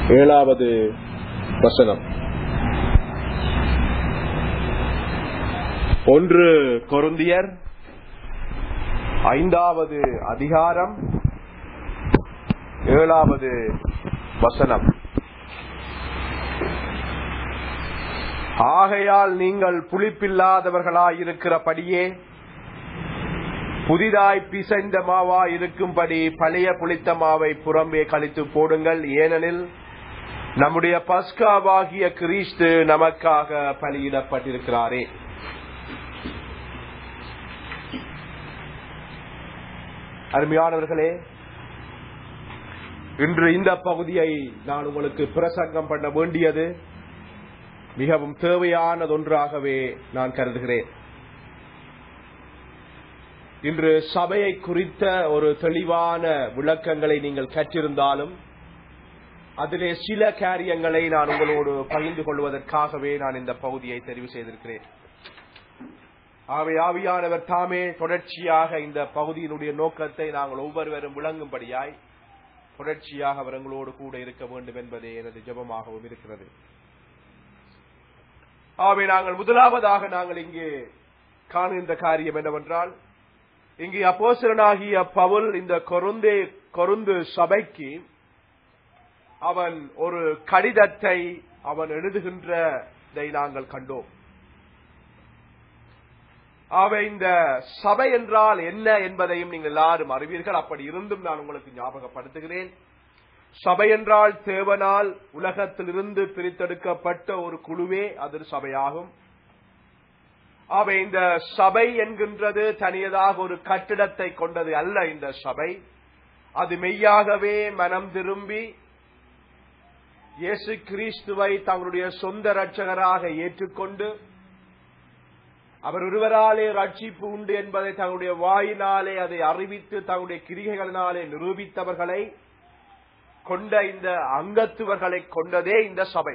7வது வசனம். 1 கொரிந்தியர் 5வது அதிகாரம் 7வது வசனம். ஆகையால் நீங்கள் புளிப்பில்லாதவர்களாயிருக்கிறபடியே புதிதாய் பிசைந்த மாவாய் இருக்கும்படி பழைய புளித்த மாவை புறம்பே கழித்து போடுங்கள். ஏனெனில் நம்முடைய பஸ்காவாகிய கிறிஸ்து நமக்காக பலியிடப்பட்டிருக்கிறாரே. அருமையானவர்களே, இன்று இந்த பகுதியை நான் உங்களுக்கு பிரசங்கம் பண்ண வேண்டியது மிகவும் தேவையானதொன்றாகவே நான் கருதுகிறேன். இன்று சபையை குறித்த ஒரு தெளிவான விளக்கங்களை நீங்கள் கற்றிருந்தாலும் அதிலே சில காரியங்களை நான் உங்களோடு பகிர்ந்து கொள்வதற்காகவே நான் இந்த பகுதியை தெரிவு செய்திருக்கிறேன். ஆவியானவர் தாமே தொடர்ச்சியாக இந்த பகுதியினுடைய நோக்கத்தை நாங்கள் ஒவ்வொருவரும் விளங்கும்படியாய் தொடர்ச்சியாக அவர் எங்களோடு கூட இருக்க வேண்டும் என்பதே எனது ஜெபமாகவும் இருக்கிறது. ஆகவே நாங்கள் முதலாவதாக நாங்கள் இங்கே காணுகின்ற காரியம் என்னவென்றால், இங்கே அப்போஸ்தலனாகிய பவுல் இந்த கொரிந்து சபைக்கு அவன் ஒரு கடிதத்தை அவன் எழுதுகின்றதை நாங்கள் கண்டோம். ஆகவே இந்த சபை என்றால் என்ன என்பதையும் நீங்கள் எல்லாரும் அறிவீர்கள். அப்படி இருந்தும் நான் உங்களுக்கு ஞாபகப்படுத்துகிறேன். சபை என்றால் தேவனால் உலகத்திலிருந்து பிரித்தெடுக்கப்பட்ட ஒரு குழுவே அது சபையாகும். ஆகவே இந்த சபை என்கின்றது தனியதாக ஒரு கட்டிடத்தை கொண்டது அல்ல. இந்த சபை அது மெய்யாகவே மனம் திரும்பி இயேசு கிறிஸ்துவை தங்களுடைய சொந்த இரட்சகராக ஏற்றுக்கொண்டு அவர் ஒருவராலே ரட்சிப்பு உண்டு என்பதை தங்களுடைய வாயினாலே அதை அறிவித்து தங்களுடைய கிரியைகளினாலே நிரூபித்தவர்களை கொண்ட இந்த அங்கத்துவர்களை கொண்டதே இந்த சபை.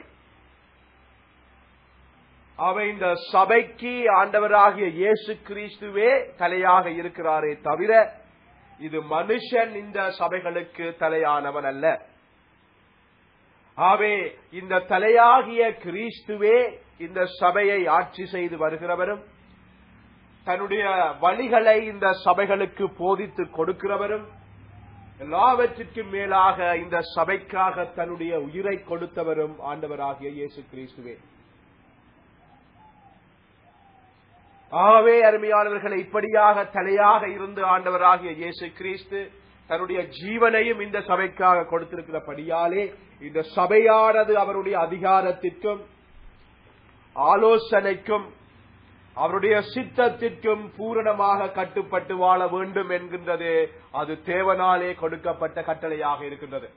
அவை இந்த சபைக்கு ஆண்டவராகிய இயேசு கிறிஸ்துவே தலையாக இருக்கிறாரே தவிர இது மனுஷன் இந்த சபைகளுக்கு தலையானவன் அல்ல. ஆகவே இந்த தலையாகிய கிறிஸ்துவே இந்த சபையை ஆட்சி செய்து வருகிறவரும் தன்னுடைய வழிகளை இந்த சபைகளுக்கு போதித்து கொடுக்கிறவரும் எல்லாவற்றிற்கும் மேலாக இந்த சபைக்காக தன்னுடைய உயிரை கொடுத்தவரும் ஆண்டவராகிய இயேசு கிறிஸ்துவே. ஆகவே அருமையானவர்களை, இப்படியாக தலையாக இருந்து ஆண்டவராகிய இயேசு கிறிஸ்து தன்னுடைய ஜீவனையும் இந்த சபைக்காக கொடுத்திருக்கிறபடியாலே இந்த சபையானது அவருடைய அதிகாரத்திற்கும் ஆலோசனைக்கும் அவருடைய சித்தத்திற்கும் பூரணமாக கட்டுப்பட்டு வாழ வேண்டும் என்கின்றது அது தேவனாலே கொடுக்கப்பட்ட கட்டளையாக இருக்கின்றது.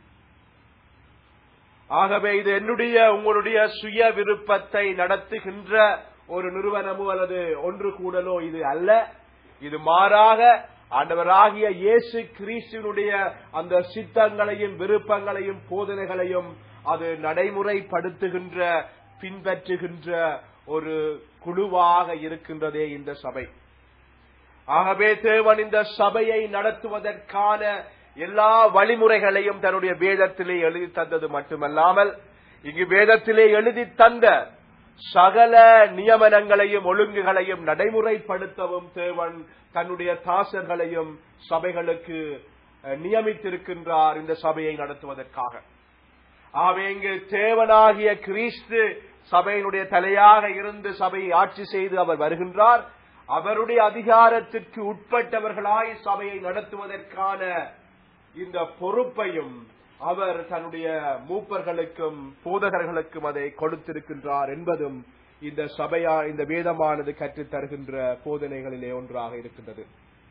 ஆகவே இது என்னுடைய உங்களுடைய சுய விருப்பத்தை நடத்துகின்ற ஒரு நிறுவனமோ அல்லது ஒன்று கூடலோ இது அல்ல. இது மாறாக ஆண்டவராகிய இயேசு கிறிஸ்துவினுடைய அந்த சித்தங்களையும் விருப்பங்களையும் போதனைகளையும் அது நடைமுறைப்படுத்துகின்ற பின்பற்றுகின்ற ஒரு குழுவாக இருக்கின்றதே இந்த சபை. ஆகவே தேவன் இந்த சபையை நடத்துவதற்கான எல்லா வழிமுறைகளையும் தன்னுடைய வேதத்திலே எழுதி தந்தது மட்டுமல்லாமல் இங்கு வேதத்திலே எழுதி தந்த சகல நியமனங்களையும் ஒழுங்குகளையும் நடைமுறைப்படுத்தவும் தேவன் தன்னுடைய தாசர்களையும் சபைகளுக்கு நியமித்திருக்கின்றார் இந்த சபையை நடத்துவதற்காக. ஆகவே இங்கு தேவனாகிய கிறிஸ்து சபையினுடைய தலையாக இருந்து சபையை ஆட்சி செய்து அவர் வருகின்றார். அவருடைய அதிகாரத்திற்கு உட்பட்டவர்களாய் சபையை நடத்துவதற்கான இந்த பொறுப்பையும் அவர் தன்னுடைய மூப்பர்களுக்கும் போதகர்களுக்கும் அதை கொடுத்திருக்கின்றார் என்பதும் இந்த சபையா இந்த வேதமானது கற்றுத் தருகின்ற போதனைகளிலே ஒன்றாக இருக்கின்றது.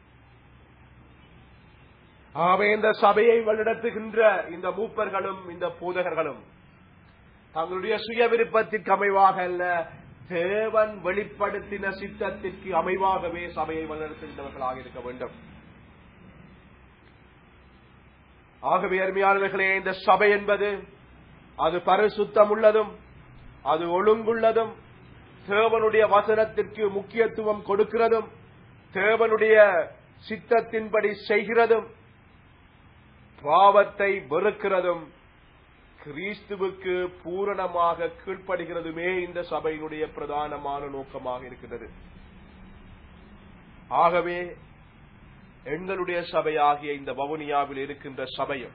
ஆகவே இந்த சபையை வழிநடத்துகின்ற இந்த மூப்பர்களும் இந்த போதகர்களும் தங்களுடைய சுய விருப்பத்திற்கு அமைவாக அல்ல, தேவன் வெளிப்படுத்தின சித்தத்திற்கு அமைவாகவே சபையை வழிநடத்துகின்றவர்களாக இருக்க வேண்டும். ஆகவே அருமையானவர்களே, இந்த சபை என்பது அது பரிசுத்தம் உள்ளதும் அது ஒழுங்குள்ளதும் தேவனுடைய வசனத்திற்கு முக்கியத்துவம் கொடுக்கிறதும் தேவனுடைய சித்தத்தின்படி செய்கிறதும் பாவத்தை வெறுக்கிறதும் கிறிஸ்துவுக்கு பூரணமாக கீழ்ப்படுகிறதுமே இந்த சபையினுடைய பிரதானமான நோக்கமாக இருக்கிறது. ஆகவே எங்களுடைய சபையாகிய இந்த வவுனியாவில் இருக்கின்ற சபையும்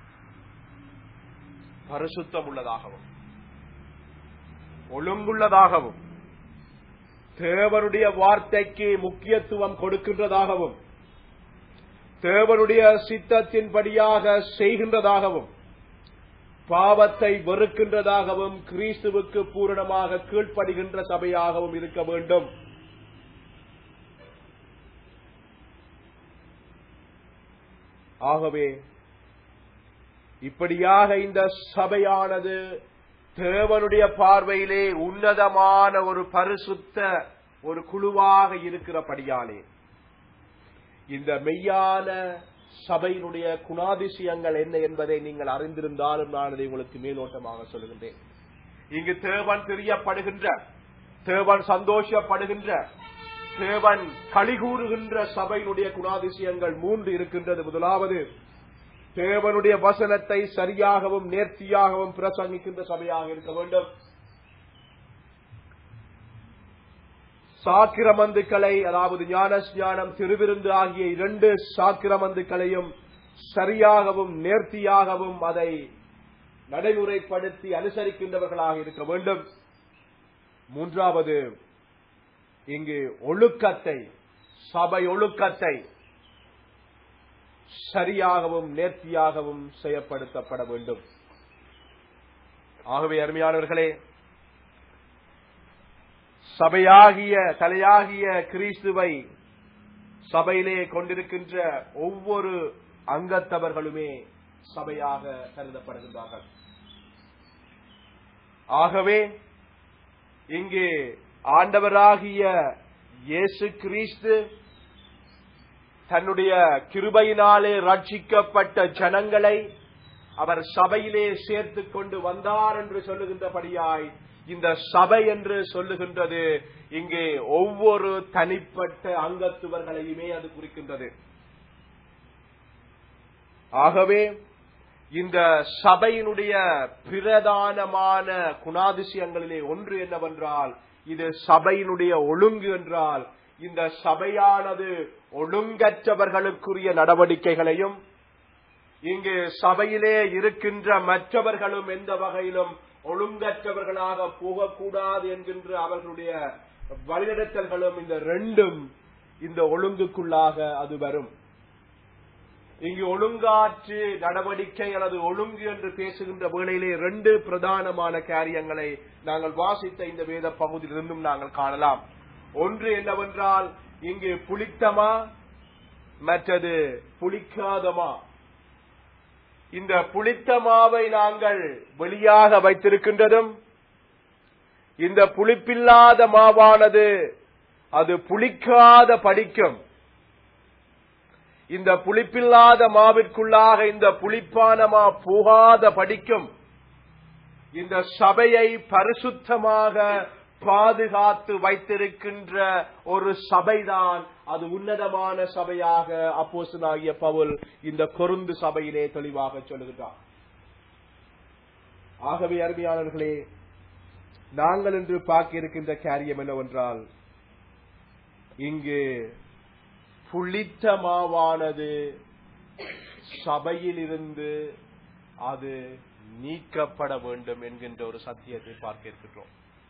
பரிசுத்தம் உள்ளதாகவும் ஒழுங்குள்ளதாகவும் தேவனுடைய வார்த்தைக்கு முக்கியத்துவம் கொடுக்கின்றதாகவும் தேவனுடைய சித்தத்தின்படியாக செய்கின்றதாகவும் பாவத்தை வெறுக்கின்றதாகவும் கிறிஸ்துவுக்கு பூரணமாக கீழ்ப்படுகின்ற சபையாகவும் இருக்க வேண்டும். ஆகவே இப்படியாக இந்த சபையானது தேவனுடைய பார்வையிலே உன்னதமான ஒரு பரிசுத்த ஒரு குழுவாக இருக்கிறபடியாலே இந்த மெய்யான சபையினுடைய குணாதிசயங்கள் என்ன என்பதை நீங்கள் அறிந்திருந்தாலும் நான் அதை உங்களுக்கு மேலோட்டமாக சொல்லுகின்றேன். இங்கு தேவன் பிரியப்படுகின்ற, தேவன் சந்தோஷப்படுகின்ற, தேவன் களிகூறுகின்ற சபையினுடைய குணாதிசயங்கள் 3 இருக்கின்றது. முதலாவது, தேவனுடைய வசனத்தை சரியாகவும் நேர்த்தியாகவும் பிரசங்கிக்கின்ற சபையாக இருக்க வேண்டும். சாக்கிரமந்துக்களை, அதாவது ஞானஸ்ஞானம், திருவிருந்து ஆகிய 2 சாக்கிரமந்துக்களையும் சரியாகவும் நேர்த்தியாகவும் அதை நடைமுறைப்படுத்தி அனுசரிக்கின்றவர்களாக இருக்க வேண்டும். மூன்றாவது, இங்கு ஒழுக்கத்தை, சபை ஒழுக்கத்தை சரியாகவும் நேர்த்தியாகவும் செய்யப்படுத்தப்பட வேண்டும். ஆகவே அருமையானவர்களே, சபையாகிய தலையாகிய கிறிஸ்துவை சபையிலே கொண்டிருக்கின்ற ஒவ்வொரு அங்கத்தவர்களுமே சபையாக கருதப்படுகின்றார்கள். ஆகவே இங்கே ஆண்டவராகிய இயேசு கிறிஸ்து தன்னுடைய கிருபையினாலே ரட்சிக்கப்பட்ட ஜனங்களை அவர் சபையிலே சேர்த்துக் கொண்டு வந்தார் என்று சொல்லுகின்றபடியாய் இந்த சபை என்று சொல்லுகின்றது இங்கே ஒவ்வொரு தனிப்பட்ட அங்கத்துவர்களையுமே அது குறிக்கின்றது. ஆகவே இந்த சபையினுடைய பிரதானமான குணாதிசயங்களிலே ஒன்று என்னவென்றால், இது சபையினுடைய ஒழுங்கு என்றால், இந்த சபையானது ஒழுங்கற்றவர்களுக்குரிய நடவடிக்கைகளையும் இங்கு சபையிலே இருக்கின்ற மற்றவர்களும் எந்த வகையிலும் ஒழுங்கற்றவர்களாக போகக்கூடாது என்கின்ற அவர்களுடைய வழிநடத்தல்களும் இந்த 2ம் இந்த ஒழுங்குக்குள்ளாக அது வரும். இங்கு ஒழுங்காற்று நடவடிக்கை அல்லது ஒழுங்கு என்று பேசுகின்ற வேளையிலே 2 பிரதானமான காரியங்களை நாங்கள் வாசித்த இந்த வேத பகுதியிலிருந்தும் நாங்கள் காணலாம். ஒன்று என்னவென்றால், இங்கு புளித்தமா மற்றது புளிக்காதமா. இந்த புளித்தமாவை நாங்கள் வெளியாக வைத்திருக்கின்றதும், இந்த புளிப்பில்லாத மாவானது அது புளிக்காத படிக்கும். இந்த புளிப்பில்லாத மாவிற்குள்ளாக இந்த புளிப்பான மா போகாத படிக்கும். இந்த சபையை பரிசுத்தமாக பாதுகாத்து வைத்திருக்கின்ற ஒரு சபைதான் அது உன்னதமான சபையாக அப்போஸ்தலனாகிய பவுல் இந்த கொரிந்து சபையிலே தெளிவாக சொல்லுகிறார். ஆகவே அருமையானவர்களே, நாங்கள் இன்று பார்க்க இருக்கின்ற காரியம் என்னவென்றால், இங்கு புளித்த மாவானது சபையிலிருந்து அது நீக்கப்பட வேண்டும் என்கின்ற ஒரு சத்தியத்தை பார்க்க இருக்கின்றோம்.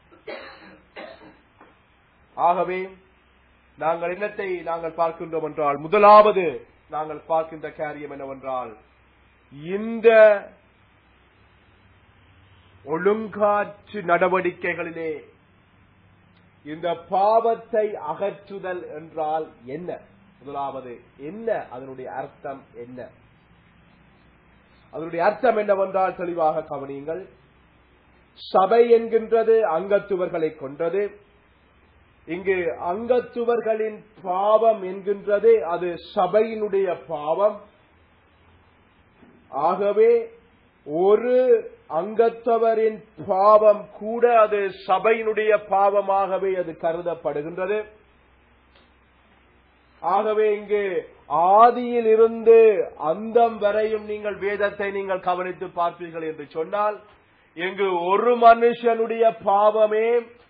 ஆகவே நாங்கள் என்னத்தை நாங்கள் பார்க்கின்றோம் என்றால், முதலாவது நாங்கள் பார்க்கின்ற காரியம் என்னவென்றால், இந்த ஒழுங்காற்று நடவடிக்கைகளிலே இந்த பாவத்தை அகற்றுதல் என்றால் என்ன? முதலாவது என்ன அதனுடைய அர்த்தம் என்ன? அதனுடைய அர்த்தம் என்னவென்றால் தெளிவாக கவனியுங்கள். சபை என்கின்றது அங்கத்துவர்களை கொண்டது. இங்கு அங்கத்துவர்களின் பாவம் என்கின்றது அது சபையினுடைய பாவம். ஆகவே ஒரு அங்கத்தவரின் பாவம் கூட அது சபையினுடைய பாவமாகவே அது கருதப்படுகின்றது. ஆகவே இங்கு ஆதியில் இருந்து அந்தம் வரையும் நீங்கள் வேதத்தை நீங்கள் கவனித்து பார்ப்பீர்கள் என்று சொன்னால், இங்கு ஒரு மனுஷனுடைய பாவமே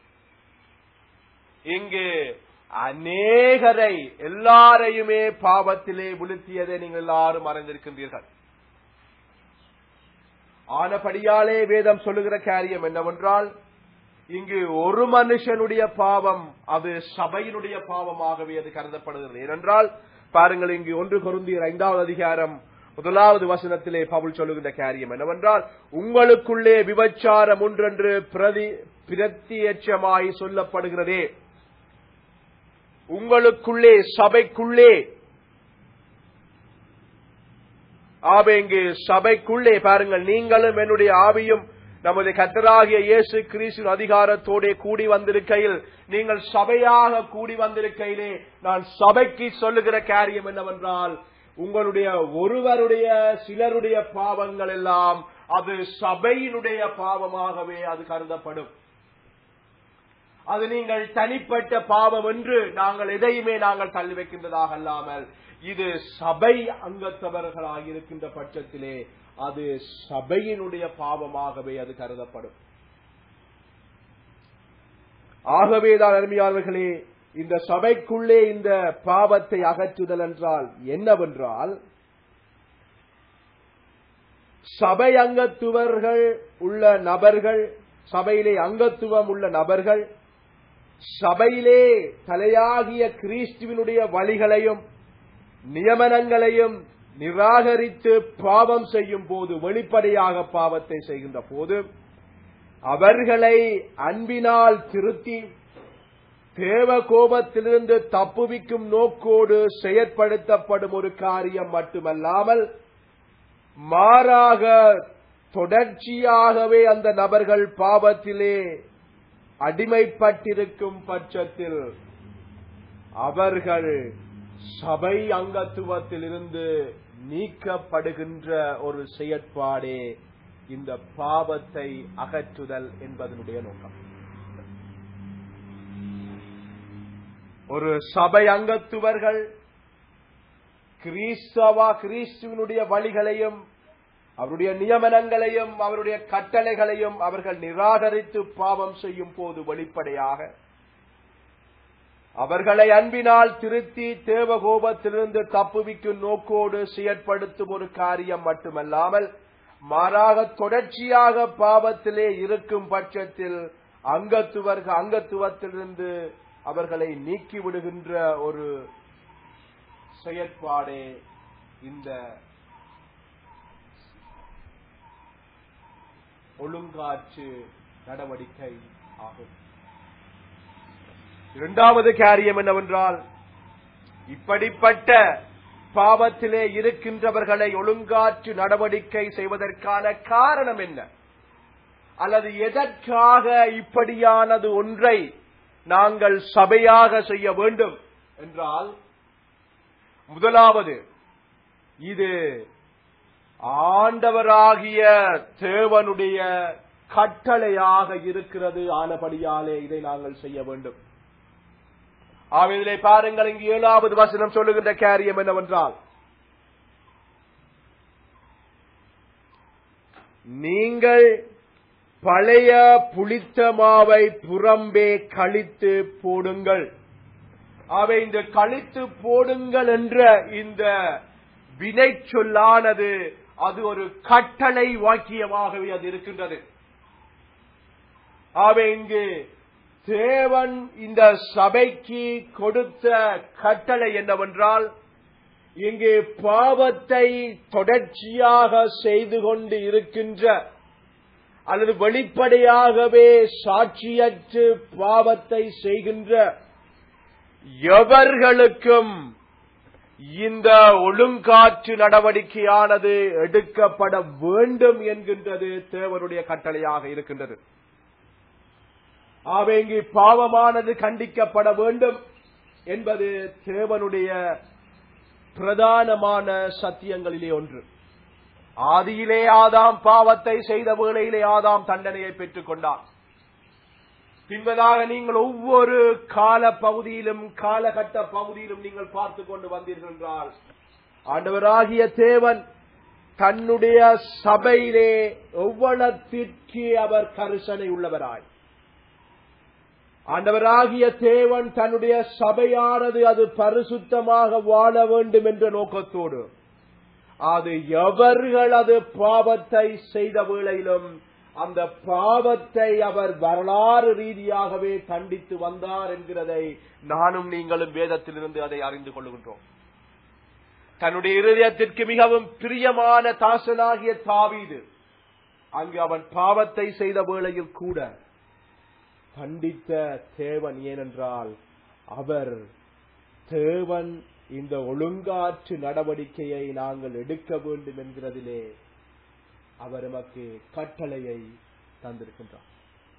இங்கு அநேகரை எல்லாரையுமே பாவத்திலே விழுத்தியதை நீங்கள் எல்லாரும் அறிந்திருக்கின்றீர்கள். ஆனபடியாலே வேதம் சொல்லுகிற காரியம் என்னவென்றால், இங்கு ஒரு மனுஷனுடைய பாவம் அது சபையினுடைய பாவமாகவே அது கருதப்படுகிறது. ஏனென்றால் பாருங்கள், இங்கு 1 கொரிந்தியர் 5வது அதிகாரம் 1வது வசனத்திலே பவுல் சொல்லுகின்ற காரியம் என்னவென்றால், உங்களுக்குள்ளே விபச்சாரம் ஒன்றென்று பிரத்யட்சமாய் சொல்லப்படுகிறதே. உங்களுக்குள்ளே, சபைக்குள்ளே, இங்கு சபைக்குள்ளே பாருங்கள், நீங்களும் என்னுடைய ஆவியும் நமது கர்த்தராகிய இயேசு கிறிஸ்துவின் அதிகாரத்தோட கூடி வந்திருக்கையில், நீங்கள் சபையாக கூடி வந்திருக்கையிலே நான் சபைக்கு சொல்லுகிற காரியம் என்னவென்றால், உங்களுடைய ஒருவருடைய சிலருடைய பாவங்கள் எல்லாம் அது சபையினுடைய பாவமாகவே அது கருதப்படும். அது நீங்கள் தனிப்பட்ட பாவம் என்று நாங்கள் எதையுமே நாங்கள் தள்ளி வைக்கின்றதாக அல்லாமல், இது சபை அங்கத்தவர்களாக இருக்கின்ற பட்சத்திலே அது சபையினுடைய பாவமாகவே அது கருதப்படும். ஆகவேதான் அருமையானவர்களே, இந்த சபைக்குள்ளே இந்த பாவத்தை அகற்றுதல் என்றால் என்னவென்றால், சபை அங்கத்துவர்கள் உள்ள நபர்கள், சபையிலே அங்கத்துவம் உள்ள நபர்கள் சபையிலே தலையாகிய கிறிஸ்துவினுடைய வழிகளையும் நியமனங்களையும் நிராகரித்து பாவம் செய்யும் போது, வெளிப்படையாக பாவத்தை செய்கின்ற போது, அவர்களை அன்பினால் திருத்தி தேவ கோபத்திலிருந்து தப்புவிக்கும் நோக்கோடு செயற்படுத்தப்படும் ஒரு காரியம் மட்டுமல்லாமல், மாறாக தொடர்ச்சியாகவே அந்த நபர்கள் பாவத்திலே அடிமைப்பட்டிருக்கும் பட்சத்தில் அவர்கள் சபை அங்கத்துவத்திலிருந்து நீக்கப்படுகின்ற ஒரு செயற்பாடே இந்த பாவத்தை அகற்றுதல் என்பதனுடைய நோக்கம். ஒரு சபை அங்கத்துவர்கள் கிறிஸ்துவனுடைய வழிகளையும் அவருடைய நியமனங்களையும் அவருடைய கட்டளைகளையும் அவர்கள் நிராகரித்து பாவம் செய்யும் போது, வெளிப்படையாக அவர்களை அன்பினால் திருத்தி தேவகோபத்திலிருந்து தப்புவிக்கும் நோக்கோடு செயற்படுத்தும் ஒரு காரியம் மட்டுமல்லாமல், மாறாக தொடர்ச்சியாக பாவத்திலே இருக்கும் பட்சத்தில் அங்கத்துவத்திலிருந்து அவர்களை நீக்கிவிடுகின்ற ஒரு செயற்பாடே இந்த ஒழுங்காற்று நடவடிக்கை ஆகும். இரண்டாவது காரியம் என்னவென்றால், இப்படிப்பட்ட பாவத்திலே இருக்கின்றவர்களை ஒழுங்காற்று நடவடிக்கை செய்வதற்கான காரணம் என்ன, அல்லது எதற்காக இப்படியானது ஒன்றை நாங்கள் சபையாக செய்ய வேண்டும் என்றால், முதலாவது, இது ஆண்டவராகிய தேவனுடைய கட்டளையாக இருக்கிறது. ஆனபடியாலே இதை நாங்கள் செய்ய வேண்டும். இதிலே பாருங்கள், இங்கு 7வது வசனம் சொல்லுகின்ற காரியம் என்னவென்றால், நீங்கள் பழைய புளித்த மாவை புறம்பே கழித்து போடுங்கள். இந்த கழித்து போடுங்கள் என்ற இந்த வினை சொல்லானது அது ஒரு கட்டளை வாக்கியமாகவே அது இருக்கின்றது. இங்கு தேவன் இந்த சபைக்கு கொடுத்த கட்டளை என்னவென்றால், இங்கு பாவத்தை தொடர்ச்சியாக செய்து கொண்டு இருக்கின்ற அல்லது வெளிப்படையாகவே சாட்சியற்று பாவத்தை செய்கின்ற எவர்களுக்கும் இந்த ஒழுங்காற்று நடவடிக்கையானது எடுக்கப்பட வேண்டும் என்கின்றது தேவனுடைய கட்டளையாக இருக்கின்றது. இங்கு பாவமானது கண்டிக்கப்பட வேண்டும் என்பது தேவனுடைய பிரதானமான சத்தியங்களிலே ஒன்று. ஆதியிலே ஆதாம் பாவத்தை செய்த வேளையிலே ஆதாம் தண்டனையை பெற்றுக் கொண்டார். பின்பதாக நீங்கள் ஒவ்வொரு கால பகுதியிலும் காலகட்ட பகுதியிலும் நீங்கள் பார்த்து கொண்டு வந்தீர்கள் என்றால் ஆண்டவராகிய தேவன் தன்னுடைய சபையிலே எவ்வளத்திற்கு அவர் கரிசனை உள்ளவராய், ஆண்டவராகிய தேவன் தன்னுடைய சபையானது அது பரிசுத்தமாக வாழ வேண்டும் என்ற நோக்கத்தோடு அது எவர்கள் அது பாவத்தை செய்த வேளையிலும் அந்த பாவத்தை அவர் வரலாறு ரீதியாகவே கண்டித்து வந்தார் என்கிறதை நானும் நீங்களும் வேதத்திலிருந்து அதை அறிந்து கொள்கின்றோம். தன்னுடைய இருதயத்திற்கு மிகவும் பிரியமான தாசனாகிய தாவீது அங்கு அவன் பாவத்தை செய்த வேளையில் கூட கண்டித்த தேவன். ஏனென்றால் அவர் தேவன் இந்த ஒழுங்காற்று நடவடிக்கையை நாங்கள் எடுக்க வேண்டும் என்கிறதிலே அவர் நமக்கு கட்டளையை தந்திருக்கின்றார்.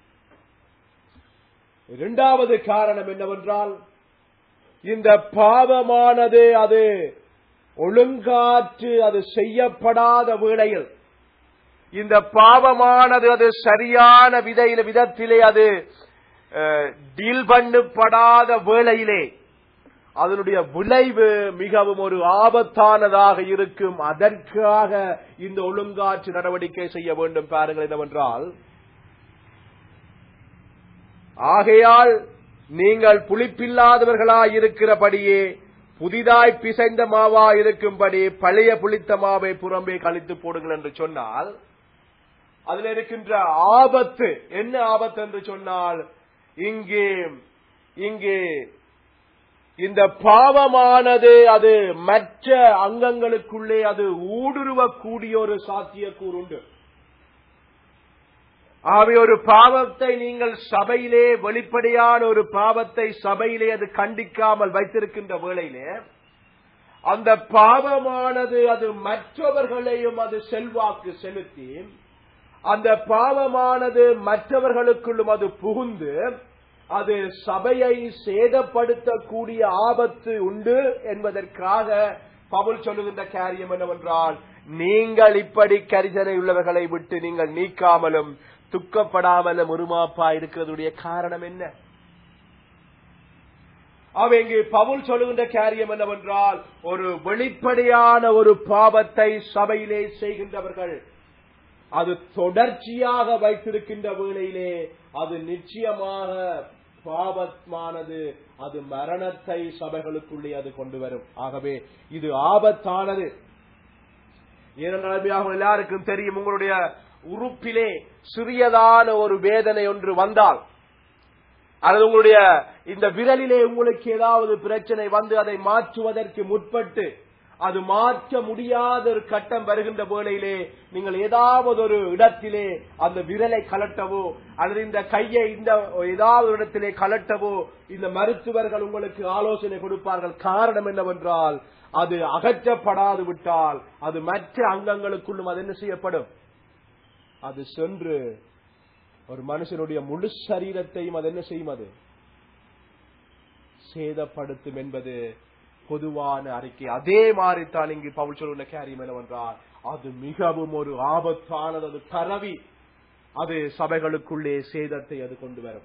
இரண்டாவது காரணம் என்னவென்றால், இந்த பாவமானது அது ஒழுங்காற்று அது செய்யப்படாத வேளையில், இந்த பாவமானது அது சரியான விதத்திலே அது டீல் பண்ணப்படாத வேளையிலே அதனுடைய விளைவு மிகவும் ஒரு ஆபத்தானதாக இருக்கும். அதற்காக இந்த ஒழுங்காற்று நடவடிக்கை செய்ய வேண்டும். பாருங்கள் என்னவென்றால், ஆகையால் நீங்கள் புளிப்பில்லாதவர்களாய் இருக்கிறபடியே புதிதாய் பிசைந்த மாவா இருக்கும்படி பழைய புளித்த மாவை புறம்பே கழித்து போடுங்கள் என்று சொன்னால், அதில் இருக்கின்ற ஆபத்து என்ன ஆபத்து என்று சொன்னால், இங்கே இந்த பாவமானது அது மற்ற அங்கங்களுக்குள்ளே அது ஊடுருவக்கூடிய ஒரு சாத்தியக்கூறு உண்டு. ஆகவே ஒரு பாவத்தை நீங்கள் சபையிலே வெளிப்படையான ஒரு பாவத்தை சபையிலே அது கண்டிக்காமல் வைத்திருக்கின்ற வேளையிலே அந்த பாவமானது அது மற்றவர்களையும் அது செல்வாக்கு செலுத்தி அந்த பாவமானது மற்றவர்களுக்குள்ளும் அது புகுந்து அது சபையை சேதப்படுத்தக்கூடிய ஆபத்து உண்டு என்பதற்காக பவுல் சொல்லுகின்ற காரியம் என்னவென்றால், நீங்கள் இப்படி கரிசனை உள்ளவர்களை விட்டு நீங்கள் நீக்காமலும் துக்கப்படாமலும் உருமாப்பா இருக்கிறதுடைய காரணம் என்ன? இங்கு பவுல் சொல்லுகின்ற காரியம் என்னவென்றால், ஒரு வெளிப்படையான ஒரு பாவத்தை சபையிலே செய்கின்றவர்கள் அது தொடர்ச்சியாக வைத்திருக்கின்ற வேளையிலே அது நிச்சயமாக பாவமானது அது மரணத்தை சபைகளுக்குள்ளே அது கொண்டு வரும். ஆகவே இது ஆபத்தானது. ஏனென்றால் எல்லாருக்கும் தெரியும், உங்களுடைய உறுப்பிலே சிறியதான ஒரு வேதனை ஒன்று வந்தால் அல்லது உங்களுடைய இந்த விரலிலே உங்களுக்கு ஏதாவது பிரச்சனை வந்து அதை மாற்றுவதற்கு முற்பட்டு அது மாற்ற முடியாத ஒரு கட்டம் வருகின்ற வேளையிலே நீங்கள் ஏதாவது ஒரு இடத்திலே அந்த விரலை கலட்டவோ அல்லது இந்த கையை இந்த ஏதாவது ஒரு இடத்திலே கலட்டவோ இந்த மருத்துவர்கள் உங்களுக்கு ஆலோசனை கொடுப்பார்கள். காரணம் என்னவென்றால், அது அகற்றப்படாது விட்டால் அது மற்ற அங்கங்களுக்குள்ளும் அது என்ன செய்யப்படும், அது சென்று ஒரு மனுஷனுடைய முழு சரீரத்தையும் அது என்ன செய்யும், அது சேதப்படுத்தும் என்பது பொதுவான அறிக்கை. அதே மாதிரி தான் இங்கு பவுல் சொல்லுகிற காரியம் என்னவென்றால், அது மிகவும் ஒரு ஆபத்தானது. அது பரவி அது சபைகளுக்குள்ளே சேதத்தை அது கொண்டு வரும்.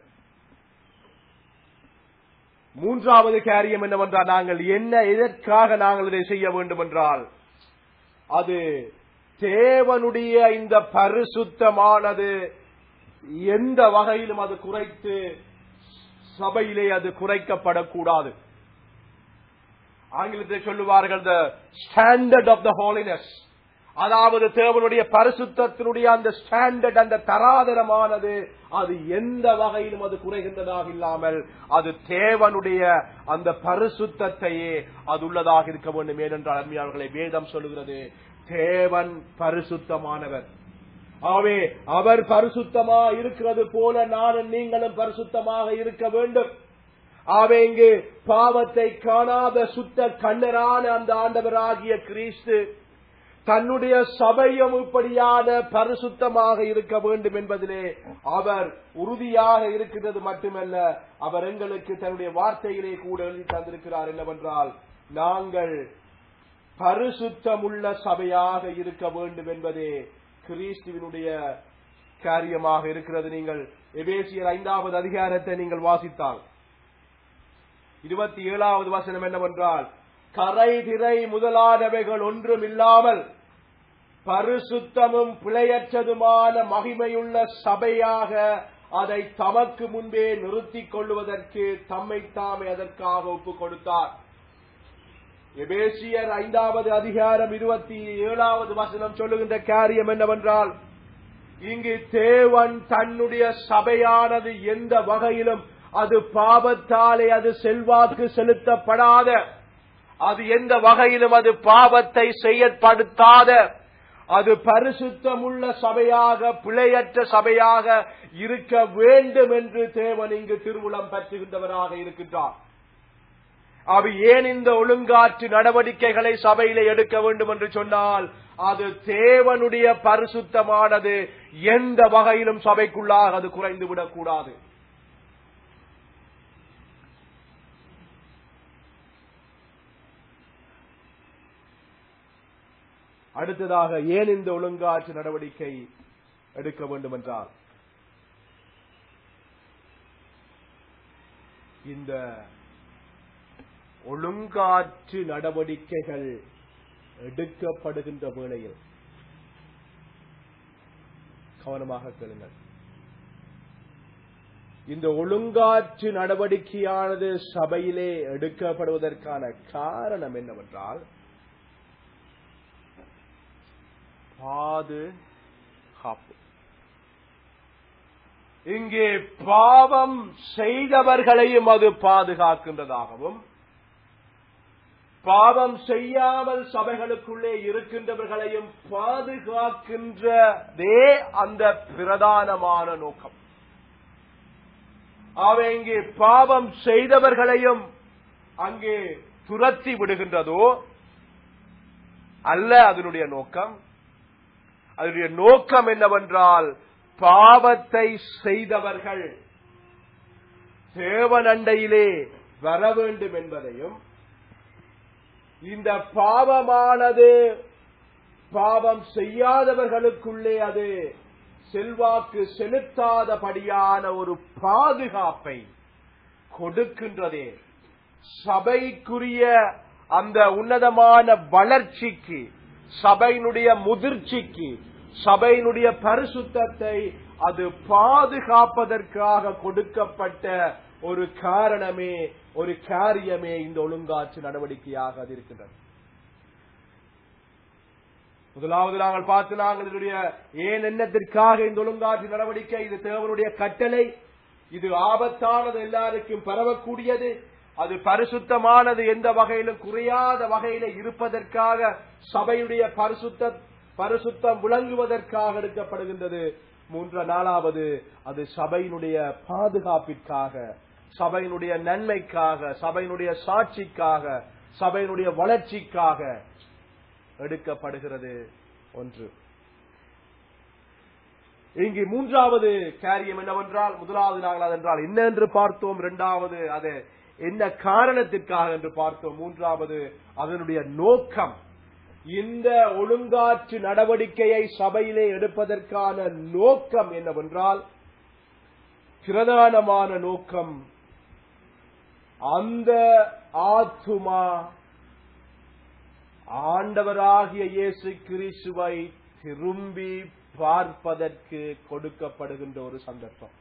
மூன்றாவது காரியம் என்னவென்றால், நாங்கள் எதற்காக நாங்கள் இதை செய்ய வேண்டும் என்றால், அது தேவனுடைய இந்த பரிசுத்தமானது எந்த வகையிலும் அது குறைத்து சபையிலே அது குறைக்கப்படக்கூடாது. ஆங்கிலத்தில் சொல்லுவார்கள் the standard of the holiness, அதாவது தேவனுடைய பரிசுத்தத்தினுடைய அந்த ஸ்டாண்டர்ட் அந்த தராதரமானது அது எந்த வகையிலும் அது குறைகின்றதாக இல்லாமல் அது தேவனுடைய அந்த பரிசுத்தத்தையே அது உள்ளதாக இருக்க வேண்டும். ஏனென்றால் அருமையானவர்களே, வேதம் சொல்லுகிறது தேவன் பரிசுத்தமானவர். ஆகவே அவர் பரிசுத்தமா இருக்கிறது போல நானும் நீங்களும் பரிசுத்தமாக இருக்க வேண்டும். ஆகவே இங்கு பாவத்தை காணாத சுத்த கண்ணரான அந்த ஆண்டவராகிய கிறிஸ்து தன்னுடைய சபையும் இப்படியான பரிசுத்தமாக இருக்க வேண்டும் என்பதிலே அவர் உறுதியாக இருக்கிறது மட்டுமல்ல, அவர் எங்களுக்கு தன்னுடைய வார்த்தையிலே கூட எழுதி தந்திருக்கிறார். என்னவென்றால், நாங்கள் பரிசுத்தமுள்ள சபையாக இருக்க வேண்டும் என்பதே கிறிஸ்துவினுடைய காரியமாக இருக்கிறது. நீங்கள் எபேசியர் 5வது அதிகாரத்தை நீங்கள் வாசித்தால் 27வது வசனம் என்னவென்றால், கரை திரை முதலானவைகள் ஒன்றும் இல்லாமல் பரிசுத்தமும் பிழையற்றதுமான மகிமையுள்ள சபையாக அதை தமக்கு முன்பே நிறுத்திக் கொள்வதற்கு தம்மைத்தாமே அதற்காக ஒப்புக் கொடுத்தார். எபேசியர் 5வது அதிகாரம் 27வது வசனம் சொல்லுகின்ற காரியம் என்னவென்றால், இங்கு தேவன் தன்னுடைய சபையானது எந்த வகையிலும் அது பாவத்தாலே அது செல்வாக்கு செலுத்தப்படாத, அது எந்த வகையிலும் அது பாவத்தை செயற்படுத்தாத, அது பரிசுத்தமுள்ள சபையாக பிழையற்ற சபையாக இருக்க வேண்டும் என்று தேவன் இங்கு திருவுளம் பற்றுகின்றவராக இருக்கின்றார். அது ஏன் இந்த ஒழுங்காற்று நடவடிக்கைகளை சபையிலே எடுக்க வேண்டும் என்று சொன்னால், அது தேவனுடைய பரிசுத்தமானது எந்த வகையிலும் சபைக்குள்ளாக அது குறைந்துவிடக் கூடாது. அடுத்ததாக ஏன் இந்த ஒழுங்காற்று நடவடிக்கை எடுக்க வேண்டும் என்றால், இந்த ஒழுங்காற்று நடவடிக்கைகள் எடுக்கப்படுகின்ற வேளையில் கவனமாக கேளுங்கள். இந்த ஒழுங்காற்று நடவடிக்கையானது சபையிலே எடுக்கப்படுவதற்கான காரணம் என்னவென்றால், பாதுகாப்பு. இங்கே பாவம் செய்தவர்களையும் அது பாதுகாக்கின்றதாகவும், பாவம் செய்யாமல் சபைகளுக்குள்ளே இருக்கின்றவர்களையும் பாதுகாக்கின்றதே அந்த பிரதானமான நோக்கம். அவை இங்கே பாவம் செய்தவர்களையும் அங்கே துரத்தி விடுகின்றதோ அல்ல அதனுடைய நோக்கம். அதனுடைய நோக்கம் என்னவென்றால், பாவத்தை செய்தவர்கள் தேவனண்டையிலே வர வேண்டும் என்பதையும், இந்த பாவமானது பாவம் செய்யாதவர்களுக்குள்ளே அது செல்வாக்கு செலுத்தாதபடியான ஒரு பாதுகாப்பை கொடுக்கின்றதே சபைக்குரிய அந்த உன்னதமான வளர்ச்சிக்கு, சபையினுடைய முதிர்ச்சிக்கு, சபையினுடைய பரிசுத்தத்தை அது பாதுகாப்பதற்காக கொடுக்கப்பட்ட ஒரு காரணமே, ஒரு காரியமே இந்த ஒழுங்காற்று நடவடிக்கையாக அது இருக்கின்றது. முதலாவது நாங்கள் பார்த்து நாங்கள் இதனுடைய ஏன் என்னத்திற்காக இந்த ஒழுங்காற்று நடவடிக்கை, இது தேவனுடைய கட்டளை, இது ஆபத்தானது, எல்லாருக்கும் பரவக்கூடியது, அது பரிசுத்தமானது, எந்த வகையிலும் குறையாத வகையில இருப்பதற்காக சபையுடைய பரிசுத்தம் விளங்குவதற்காக எடுக்கப்படுகின்றது. நாலாவது, அது சபையினுடைய பாதுகாப்பிற்காக, சபையினுடைய நன்மைக்காக, சபையினுடைய சாட்சிக்காக, சபையினுடைய வளர்ச்சிக்காக எடுக்கப்படுகிறது. ஒன்று. இங்கு மூன்றாவது காரியம் என்னவென்றால், முதலாவது நாங்கள் அதென்றால் என்ன என்று பார்த்தோம், இரண்டாவது அது என்ன காரணத்திற்காக என்று பார்த்தோம், மூன்றாவது அதனுடைய நோக்கம். இந்த ஒழுங்காற்று நடவடிக்கையை சபையிலே எடுப்பதற்கான நோக்கம் என்னவென்றால், பிரதானமான நோக்கம் அந்த ஆத்துமா ஆண்டவராகிய இயேசு கிறிஸ்துவை திரும்பி பார்ப்பதற்கு கொடுக்கப்படுகின்ற ஒரு சந்தர்ப்பம்.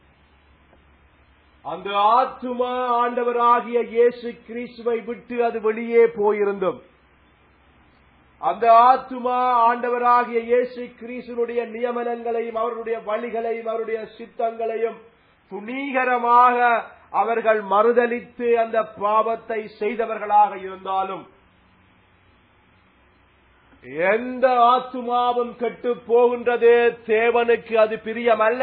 அந்த ஆத்துமா ஆண்டவராகிய இயேசு கிறிஸ்துவை விட்டு அது வெளியே போயிருந்தும், அந்த ஆத்துமா ஆண்டவராகிய இயேசு கிறிஸ்துவினுடைய நியமனங்களையும் அவருடைய வழிகளையும் அவருடைய சித்தங்களையும் துணிகரமாக அவர்கள் மறுதலித்து அந்த பாவத்தை செய்தவர்களாக இருந்தாலும், எந்த ஆத்துமாவும் கெட்டு போகின்றது தேவனுக்கு அது பிரியமல்ல.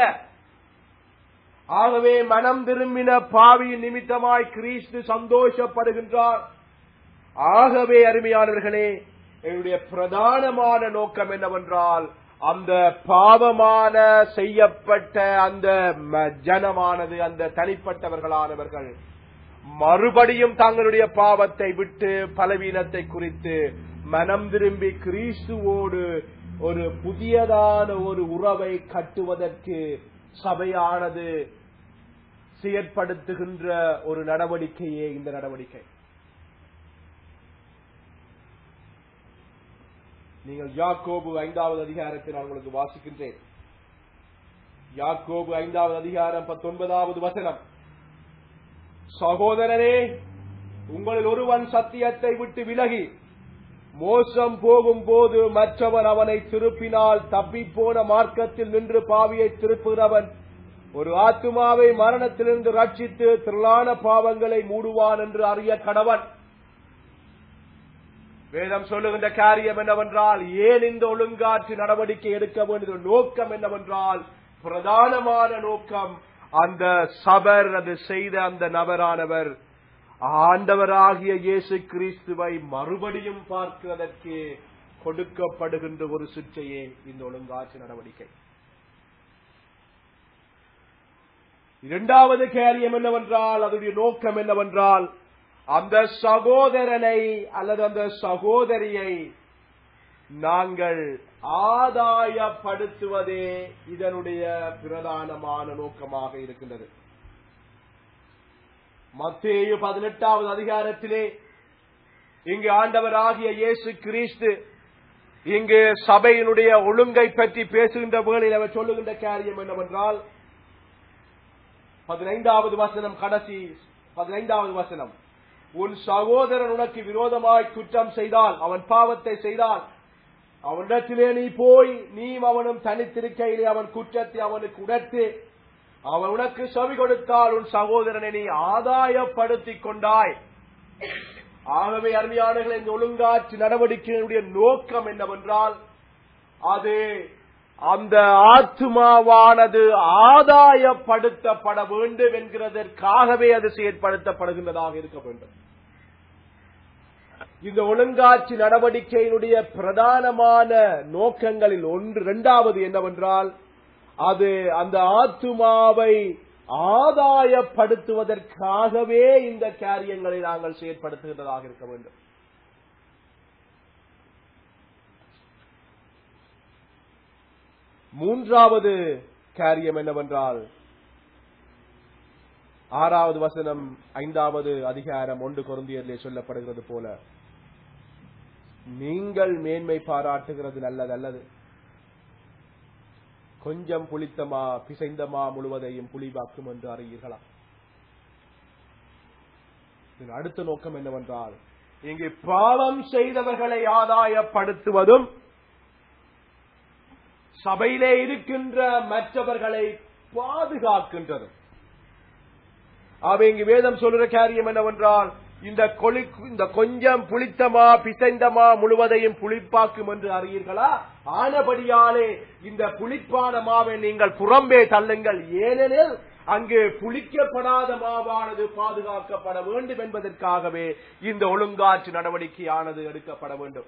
ஆகவே மனம் திரும்பின பாவியின் நிமித்தமாய் கிறிஸ்து சந்தோஷப்படுகின்றார். ஆகவே அருமையானவர்களே, என்னுடைய பிரதானமான நோக்கம் என்னவென்றால், அந்த பாவமான செய்யப்பட்ட அந்த ஜனமானது, அந்த தனிப்பட்டவர்களானவர்கள் மறுபடியும் தங்களுடைய பாவத்தை விட்டு பலவீனத்தை குறித்து மனம் திரும்பி கிறிஸ்துவோடு ஒரு புதியதான ஒரு உறவை கட்டுவதற்கு சபையானது செயற்படுத்துகின்ற ஒரு நடவடிக்கையே இந்த நடவடிக்கை. நீங்கள் யாக்கோபு 5வது அதிகாரத்தை நான் உங்களுக்கு வாசிக்கின்றேன். யாக்கோபு 5வது அதிகாரம் 19வது வசனம். சகோதரரே, உங்களில் ஒருவன் சத்தியத்தை விட்டு விலகி மோசம் போகும் போது மற்றவர் அவனை திருப்பினால் தப்பிப்போன மார்க்கத்தில் நின்று பாவியை திருப்புகிறவன் ஒரு ஆத்துமாவை மரணத்திலிருந்து ரட்சித்து திரளான பாவங்களை மூடுவான் என்று அறிய கடவன். வேதம் சொல்லுகின்ற காரியம் என்னவென்றால், ஏன் இந்த ஒழுங்காற்று நடவடிக்கை எடுக்க வேண்டிய நோக்கம் என்னவென்றால், பிரதானமான நோக்கம் அந்த சபர் அது செய்த அந்த நபரானவர் ஆண்டவராகிய இயேசு கிறிஸ்துவை மறுபடியும் பார்க்கிறதற்கு கொடுக்கப்படுகின்ற ஒரு சிற்றையே இந்த ஒழுங்காற்று நடவடிக்கை. இரண்டாவது காரியம் என்னவென்றால், அதனுடைய நோக்கம் என்னவென்றால், அந்த சகோதரனை அல்லது அந்த சகோதரியை நாங்கள் ஆதாயப்படுத்துவதே இதனுடைய பிரதானமான நோக்கமாக இருக்கின்றது. மத்தேயு 18வது அதிகாரத்திலே இங்கு ஆண்டவராகிய இயேசு கிறிஸ்து இங்கு சபையினுடைய ஒழுங்கை பற்றி பேசுகின்ற வேளையில் அவர் சொல்லுகின்ற காரியம் என்னவென்றால், 15வது வசனம், கடைசி 15வது வசனம், உன் சகோதரன் உனக்கு விரோதமாய் குற்றம் செய்தால், அவன் பாவத்தை செய்தால், அவனிடத்திலே நீ போய் நீ அவனும் தனித்திருக்கையிலே அவன் குற்றத்தை அவனுக்கு உணர்த்து, அவன் உனக்கு செவி கொடுத்தால் உன் சகோதரனை நீ ஆதாயப்படுத்திக் கொண்டாய். ஆகவே அருமையானவர்களே, இந்த ஒழுங்காற்று நடவடிக்கையினுடைய நோக்கம் என்னவென்றால், அது அந்த ஆத்துமாவானது ஆதாயப்படுத்தப்பட வேண்டும் என்கிறதற்காகவே அது செயற்படுத்தப்படுகின்றதாக இருக்க வேண்டும். இந்த ஒழுங்காட்சி நடவடிக்கையினுடைய பிரதானமான நோக்கங்களில் இரண்டாவது என்னவென்றால், அது அந்த ஆத்துமாவை ஆதாயப்படுத்துவதற்காகவே இந்த காரியங்களை நாங்கள் செயற்படுத்துகின்றதாக இருக்க வேண்டும். மூன்றாவது காரியம் என்னவென்றால், 6வது வசனம் 5வது அதிகாரம் 1 கொரிந்தியரிலே சொல்லப்படுகிறது போல, நீங்கள் மேன்மை பாராட்டுகிறது நல்லதல்லது, கொஞ்சம் புளித்தமா பிசைந்தமா முழுவதையும் புளிவாக்கும் என்று அறியீர்களா. அடுத்த நோக்கம் என்னவென்றால், இங்கு பாவம் செய்தவர்களை ஆதாயப்படுத்துவதும் சபையிலே இருக்கின்ற மற்றவர்களை பாதுகாக்கின்றதும். அவை இங்கு வேதம் சொல்லுற காரியம் என்னவென்றால், இந்த கொஞ்சம் புளித்தமா பிசைந்தமா முழுவதையும் புளிப்பாக்கும் என்று அறியீர்களா. ஆனபடியாலே இந்த புளிப்பான மாவை நீங்கள் புறம்பே தள்ளுங்கள், ஏனெனில் அங்கு புளிக்கப்படாத மாவானது பாதுகாக்கப்பட வேண்டும் என்பதற்காகவே இந்த ஒழுங்காற்று நடவடிக்கையானது எடுக்கப்பட வேண்டும்.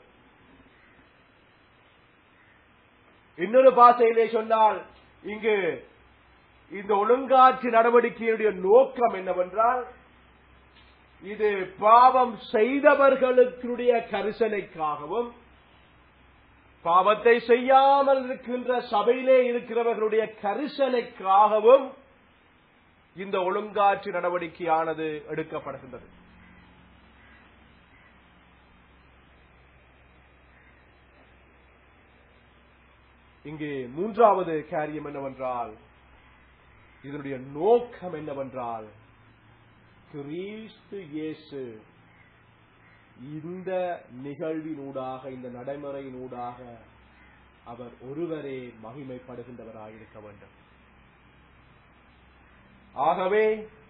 இன்னொரு பாஷையிலே சொன்னால், இங்கு இந்த ஒழுங்காட்சி நடவடிக்கையுடைய நோக்கம் என்னவென்றால், இது பாவம் செய்தவர்களுடைய கரிசனைக்காகவும் பாவத்தை செய்யாமல் இருக்கின்ற சபையிலே இருக்கிறவர்களுடைய கரிசனைக்காகவும் இந்த ஒழுங்காட்சி நடவடிக்கையானது எடுக்கப்படுகின்றது. இங்கே மூன்றாவது காரியம் என்னவென்றால், இதனுடைய நோக்கம் என்னவென்றால், கிறிஸ்து இயேசு இந்த நிகழ்வினூடாக இந்த நடைமுறையினூடாக அவர் ஒருவரே மகிமைப்படுகின்றவராக இருக்க வேண்டும். ஆகவே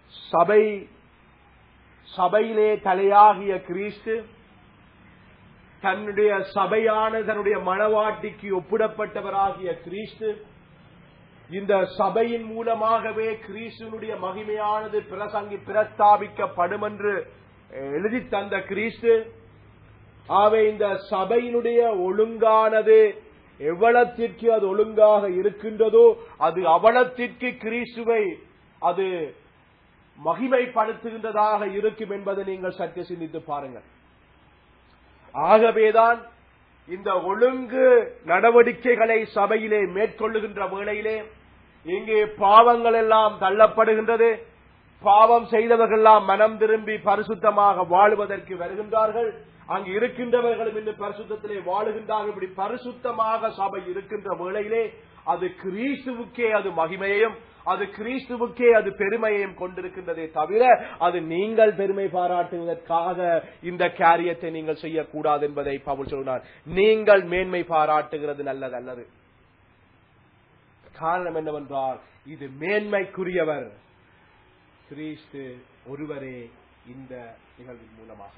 சபையிலே தலையாகிய கிறிஸ்து தன்னுடைய சபையான தன்னுடைய மணவாட்டிக்கு ஒப்பிடப்பட்டவராகிய கிறிஸ்து இந்த சபையின் மூலமாகவே கிறிஸ்துவனுடைய மகிமையானது பிரஸ்தாபிக்கப்படும் என்று எழுதி தந்த கிறிஸ்து, ஆகவே இந்த சபையினுடைய ஒழுங்கானது எவ்வளத்திற்கு அது ஒழுங்காக இருக்கின்றதோ அது அவ்வளத்திற்கு கிறிஸ்துவை அது மகிமைப்படுத்துகின்றதாக இருக்கும் என்பதை நீங்கள் சற்று சிந்தித்து பாருங்கள். ஆகவேதான் இந்த ஒழுங்கு நடவடிக்கைகளை சபையிலே மேற்கொள்ளுகின்ற வேளையிலே இங்கே பாவங்கள் எல்லாம் தள்ளப்படுகின்றது. பாவம் செய்தவர்கள் எல்லாம் மனம் திரும்பி பரிசுத்தமாக வாழுவதற்கு வருகின்றார்கள். அங்கு இருக்கின்றவர்களும் இன்னும் பரிசுத்தத்திலே வாழுகின்றார்கள். இப்படி பரிசுத்தமாக சபை இருக்கின்ற வேளையிலே அது கிறிஸ்துவுக்கே அது மகிமையையும் அது கிறிஸ்துவுக்கே அது பெருமையையும் கொண்டிருக்கின்றதே தவிர அது நீங்கள் பெருமை பாராட்டுவதற்காக இந்த காரியத்தை நீங்கள் செய்யக்கூடாது என்பதை பவுல் சொல்கிறார். நீங்கள் மேன்மை பாராட்டுகிறது நல்லதல்லது. காரணம் என்னவென்றால் இது மேன்மைக்குரியவர் கிறிஸ்து ஒருவரே. இந்த நிகழ்வின் மூலமாக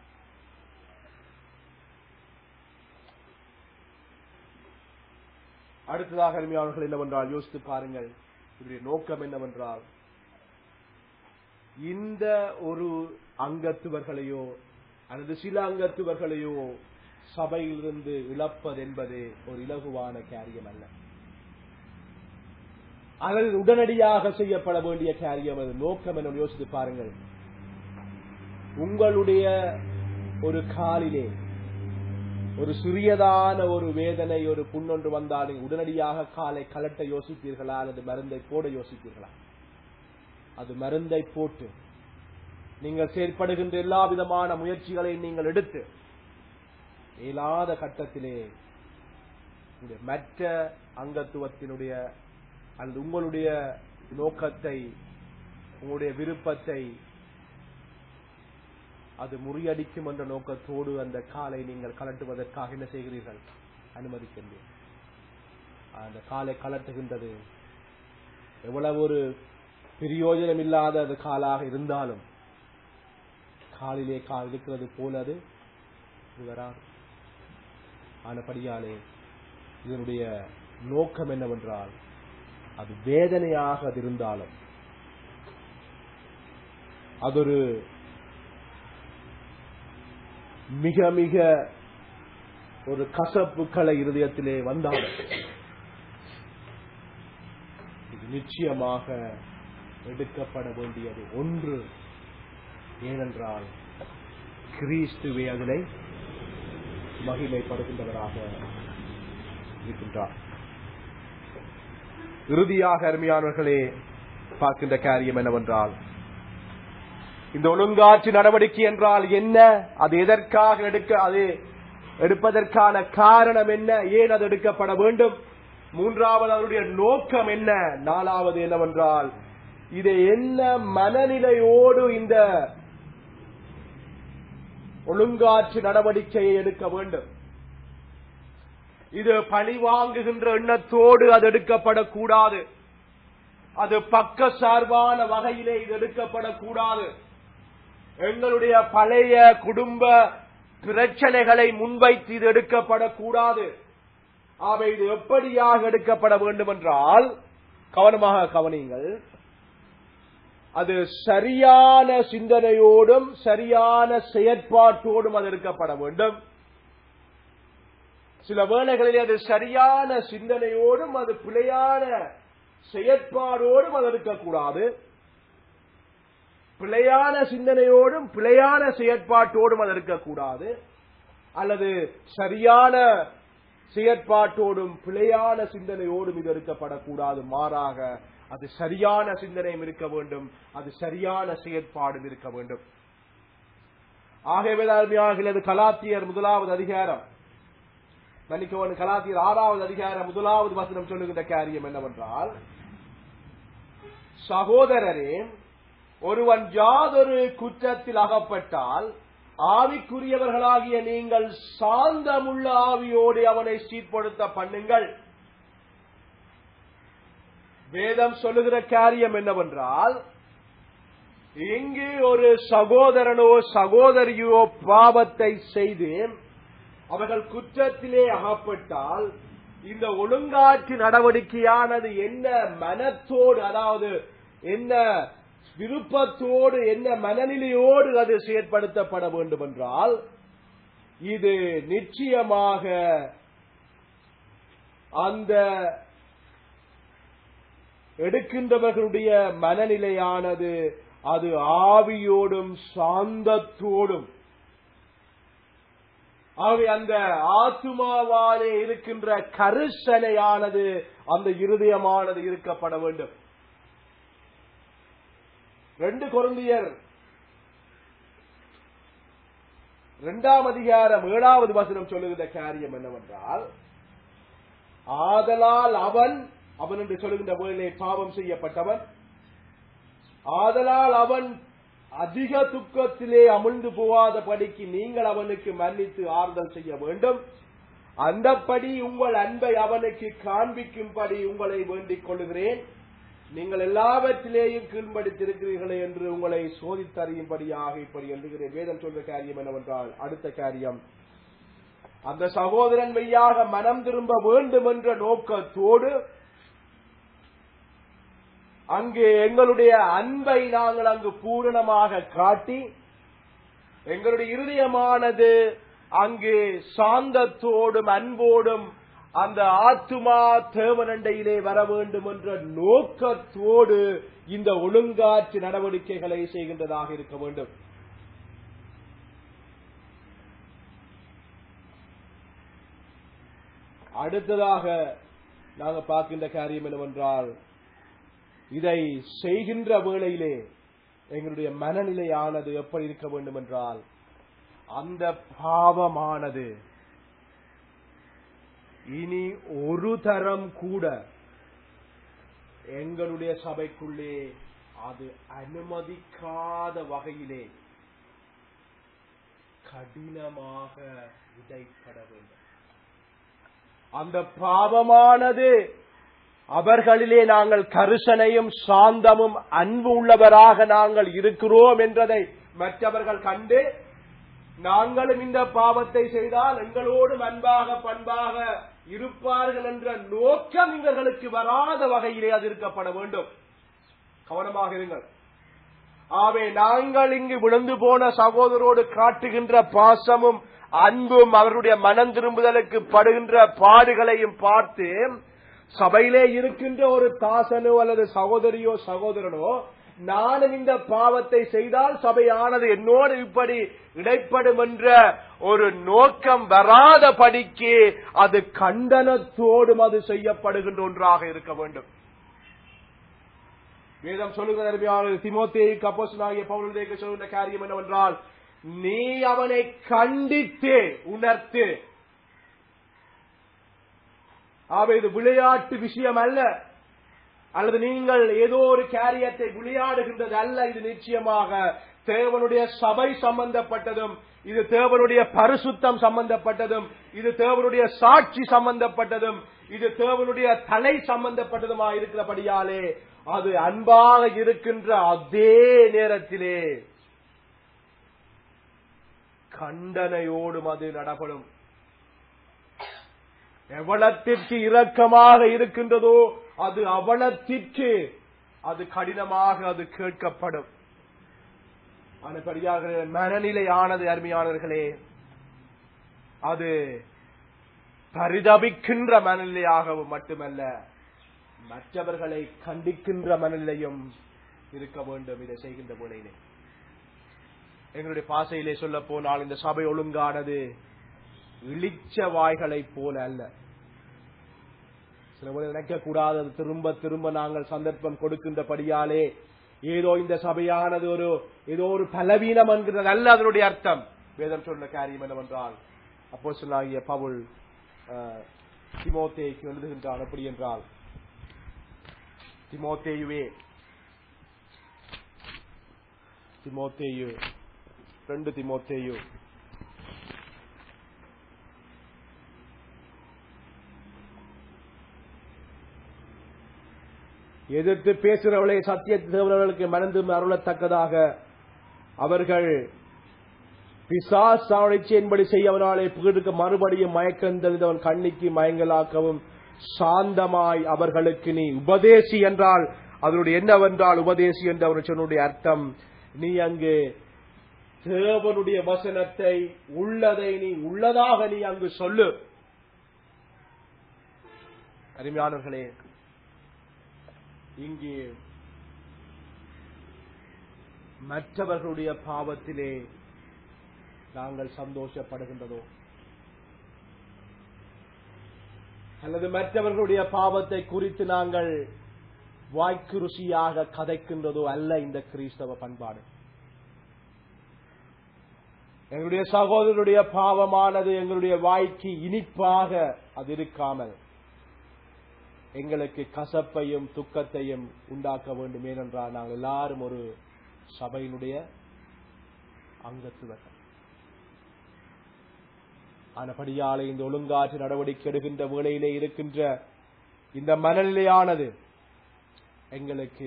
அடுத்ததாக அருமையானவர்கள் என்னவென்றால் யோசித்து பாருங்கள். இதனுடைய நோக்கம் என்னவென்றால் இந்த ஒரு அங்கத்துவர்களையோ அல்லது சில அங்கத்துவர்களையோ சபையிலிருந்து இழப்பது என்பது ஒரு இலகுவான காரியம் அல்ல. அல்லது உடனடியாக செய்யப்பட வேண்டிய காரியம். அது நோக்கம் என்ன யோசித்து பாருங்கள். உங்களுடைய ஒரு காலிலே ஒரு சிறியதான ஒரு வேதனை ஒரு புண்ணொன்று வந்தால் உடனடியாக காலை கலட்ட யோசிப்பீர்களா அல்லது மருந்தை போட யோசிப்பீர்களா? அது மருந்தை போட்டு நீங்கள் செயற்படுகின்ற எல்லா விதமான முயற்சிகளையும் நீங்கள் எடுத்து இயலாத கட்டத்திலே மற்ற அங்கத்துவத்தினுடைய அல்லது உங்களுடைய நோக்கத்தை உங்களுடைய விருப்பத்தை அது முறியடிக்கும் என்ற நோக்கத்தோடு அந்த காலை நீங்கள் கலட்டுவதற்காக என்ன செய்கிறீர்கள்? அனுமதிக்கின்றீர்கள். அந்த காலை கலட்டுகின்றது எவ்வளவு ஒரு பிரயோஜனம் இல்லாத அது காலாக இருந்தாலும் காலிலே கால் இருக்கிறது போல அது வராது. ஆனபடியாலே இதனுடைய நோக்கம் என்னவென்றால் அது வேதனையாக அது இருந்தாலும் அது ஒரு மிக மிக ஒரு கசப்புக்களை இருதயத்திலே வந்தாலும் இது நிச்சயமாக எடுக்கப்பட வேண்டியது ஒன்று. ஏனென்றால் கிறிஸ்துவே அதனை மகிமைப்படுகின்றவராக இருக்கின்றார். இறுதியாக அருமையானவர்களே பார்க்கின்ற காரியம் என்னவென்றால் இந்த ஒழுங்காற்று நடவடிக்கை என்றால் என்ன? அது எதற்காக எடுப்பதற்கான காரணம் என்ன? ஏன் அது எடுக்கப்பட வேண்டும்? மூன்றாவது அவருடைய நோக்கம் என்ன? நாலாவது என்னவென்றால் இதை என்ன மனநிலையோடு இந்த ஒழுங்காற்று நடவடிக்கையை எடுக்க வேண்டும்? இது பழி வாங்குகின்ற எண்ணத்தோடு அது எடுக்கப்படக்கூடாது. அது பக்க சார்பான வகையிலே இது எடுக்கப்படக்கூடாது. எங்களுடைய பழைய குடும்ப பிரச்சனைகளை முன்வைத்து இது எடுக்கப்படக்கூடாது. அவை இது எப்படியாக எடுக்கப்பட வேண்டும் என்றால் கவனமாக கவனியுங்கள். அது சரியான சிந்தனையோடும் சரியான செயற்பாட்டோடும் அது எடுக்கப்பட வேண்டும். சில வேளைகளில் அது சரியான சிந்தனையோடும் அது பிழையான செயற்பாடோடும் அது இருக்கக்கூடாது. பிழையான சிந்தனையோடும் பிழையான செயற்பாட்டோடும் அது இருக்கக்கூடாது. அல்லது சரியான செயற்பாட்டோடும் பிழையான சிந்தனையோடும் இது எடுக்கப்படக்கூடாது. மாறாக அது சரியான சிந்தனையும் இருக்க வேண்டும், அது சரியான செயற்பாடும் இருக்க வேண்டும். ஆகவே அது கலாத்தியர் 1வது அதிகாரம் கலாத்தியர் 6வது அதிகாரம் 1வது வசனம் சொல்லுகின்ற காரியம் என்னவென்றால், சகோதரரே, ஒருவன் யாதொரு குற்றத்தில் அகப்பட்டால் ஆவிக்குரியவர்களாகிய நீங்கள் சாந்தமுள்ள ஆவியோடு அவனை சீர்படுத்த பண்ணுங்கள். வேதம் சொல்லுகிற காரியம் என்னவென்றால், எங்கே ஒரு சகோதரனோ சகோதரியோ பாவத்தை செய்து அவர்கள் குற்றத்திலே அகப்பட்டால் இந்த ஒழுங்காற்று நடவடிக்கையானது என்ன மனத்தோடு, அதாவது என்ன விருப்பத்தோடு, என்ன மனநிலையோடு அது செயற்படுத்தப்பட வேண்டும் என்றால், இது நிச்சயமாக அந்த எடுக்கின்றவர்களுடைய மனநிலையானது அது ஆவியோடும் சாந்தத்தோடும் ஆகவே அந்த ஆத்துமாவாலே இருக்கின்ற கருசனையானது அந்த இருதயமானது இருக்கப்பட வேண்டும். 2 கொரிந்தியர் 2ஆம் அதிகாரம் 7வது வசனம் சொல்லுகிற காரியம் என்னவென்றால், ஆதலால் அவன் என்று சொல்லுகின்ற வேளையிலே பாவம் செய்யப்பட்டவன், ஆதலால் அவன் அதிக துக்கத்திலே அமிழ்ந்து போகாத படிக்கு நீங்கள் அவனுக்கு மன்னித்து ஆறுதல் செய்ய வேண்டும். அந்தப்படி உங்கள் அன்பை அவனுக்கு காண்பிக்கும்படி உங்களை வேண்டிக் கொள்கிறேன். நீங்கள் எல்லாவற்றிலேயும் கீழ்படித்திருக்கிறீர்களே என்று உங்களை சோதித்தறியும்படியாக இப்படி எழுதுகிறேன். வேதம் சொல்ற காரியம் என்னவென்றால், அடுத்த காரியம், அந்த சகோதரன் மெய்யாக மனம் திரும்ப வேண்டும் என்ற நோக்கத்தோடு அங்கே எங்களுடைய அன்பை நாங்கள் அங்கு பூரணமாக காட்டி, எங்களுடைய இருதயமானது அங்கு சாந்தத்தோடும் அன்போடும் அந்த ஆத்துமா தேவனண்டையிலே வர வேண்டும் என்ற நோக்கத்தோடு இந்த ஒழுங்காற்று நடவடிக்கைகளை செய்கின்றதாக இருக்க வேண்டும். அடுத்ததாக நாங்கள் பார்க்கின்ற காரியம் என்னவென்றால், இதை செய்கின்ற வேளையிலே எங்களுடைய மனநிலையானது எப்படி இருக்க வேண்டும் என்றால், அந்த பாவமானது இனி ஒரு தரம் கூட எங்களுடைய சபைக்குள்ளே அது அனுமதிக்காத வகையிலே கடினமாக உடைப்பட வேண்டும். அந்த பாவமானது அவர்களிலே நாங்கள் கருசனையும் சாந்தமும் அன்பு உள்ளவராக நாங்கள் இருக்கிறோம் என்றதை மற்றவர்கள் கண்டு, நாங்களும் இந்த பாவத்தை செய்தால் எங்களோடு அன்பாக பண்பாக இருப்பார்கள் என்ற நோக்கம் இவர்களுக்கு வராத வகையிலே அது இருக்கப்பட வேண்டும். கவனமாக இருங்கள். ஆவே நாங்கள் இங்கு விழுந்து போன சகோதரோடு காட்டுகின்ற பாசமும் அன்பும் அவருடைய மனம் திரும்புதலுக்கு படுகின்ற பாடுகளையும் பார்த்து, சபையிலே இருக்கின்ற ஒரு தாசனோ அல்லது சகோதரியோ சகோதரனோ நானும் இந்த பாவத்தை செய்தால் சபையானது என்னோடு இப்படி இடைப்படும் என்ற ஒரு நோக்கம் வராத படிக்கு அது கண்டனத்தோடும் அது செய்யப்படுகின்ற ஒன்றாக இருக்க வேண்டும். வேதம் சொல்லுகிற அருமையாளர் தீமோத்தேயுக்கு அப்போஸ்தலனாகிய பவுலுக்கு சொல்கின்ற காரியம் என்னவென்றால், நீ அவனை கண்டித்து உணர்த்து. இது விளையாட்டு விஷயம் அல்ல, அல்லது நீங்கள் ஏதோ ஒரு காரியத்தை விளையாடுகின்றது அல்ல. இது நிச்சயமாக தேவனுடைய சபை சம்பந்தப்பட்டதும், இது தேவனுடைய பரிசுத்தம் சம்பந்தப்பட்டதும், இது தேவனுடைய சாட்சி சம்பந்தப்பட்டதும், இது தேவனுடைய தலை சம்பந்தப்பட்டதுமாக இருக்கிறபடியாலே அது அன்பாக இருக்கின்ற அதே நேரத்திலே கண்டனையோடும் அது நடப்படும். எவ்வளத்திற்கு இரக்கமாக இருக்கின்றதோ அது அவளத்திற்கு அது கடினமாக அது கேட்கப்படும். அதுபடியாக மனநிலையானது அருமையானவர்களே, அது பரிதபிக்கின்ற மனநிலையாகவும் மட்டுமல்ல, மற்றவர்களை கண்டிக்கின்ற மனநிலையும் இருக்க வேண்டும். இதை செய்கின்ற போலையிலே எங்களுடைய பாசையிலே சொல்ல போனால், இந்த சபை ஒழுங்கானது இளிச்ச வாய்களை போல அல்ல. சில நினைக்க கூடாது, திரும்ப திரும்ப நாங்கள் சந்தர்ப்பம் கொடுக்கின்றபடியாலே ஏதோ இந்த சபையானது ஏதோ ஒரு பலவீனம் என்கிறது அல்ல அதனுடைய அர்த்தம். வேதம் சொன்ன காரியம் என்னவென்றால், அப்போஸ்தலனாகிய பவுல் தீமோத்தேயுக்கு எழுதுகின்றான். அப்படி என்றால், தீமோத்தேயுவே, 2 தீமோத்தேயு எதிர்த்து பேசுகிறவர்களை சத்திய தேவர்களுக்கு மறந்து அருளத்தக்கதாக அவர்கள் பிசாசாட்சியின்படி செய்யவனாலே புகழுக்கு மறுபடியும் மயக்கம் தெளிந்தவன் கண்ணிக்கு மயங்கலாக்கவும் சாந்தமாய் அவர்களுக்கு நீ உபதேசி என்றால் அதனுடைய என்னவென்றால், உபதேசி என்ற அவர் சொன்னுடைய அர்த்தம், நீ அங்கு தேவனுடைய வசனத்தை உள்ளதை நீ உள்ளதாக நீ அங்கு சொல்லு. அருமையானவர்களே, இங்கே மற்றவர்களுடைய பாவத்திலே நாங்கள் சந்தோஷப்படுகின்றதோ, அல்லது மற்றவர்களுடைய பாவத்தை குறித்து நாங்கள் வாய்க்கு ருசியாக கதைக்கின்றதோ அல்ல இந்த கிறிஸ்தவ பண்பாடு. எங்களுடைய சகோதரருடைய பாவமானது எங்களுடைய வாய்க்கு இனிப்பாக அது இருக்காமல் எங்களுக்கு கசப்பையும் துக்கத்தையும் உண்டாக்க வேண்டும். ஏனென்றால் நாங்கள் எல்லாரும் ஒரு சபையினுடைய அங்கத்துவர்கள். ஆனபடியாலே இந்த ஒழுங்காற்று நடவடிக்கை எடுக்கின்ற வேளையிலே இருக்கின்ற இந்த மனநிலையானது எங்களுக்கு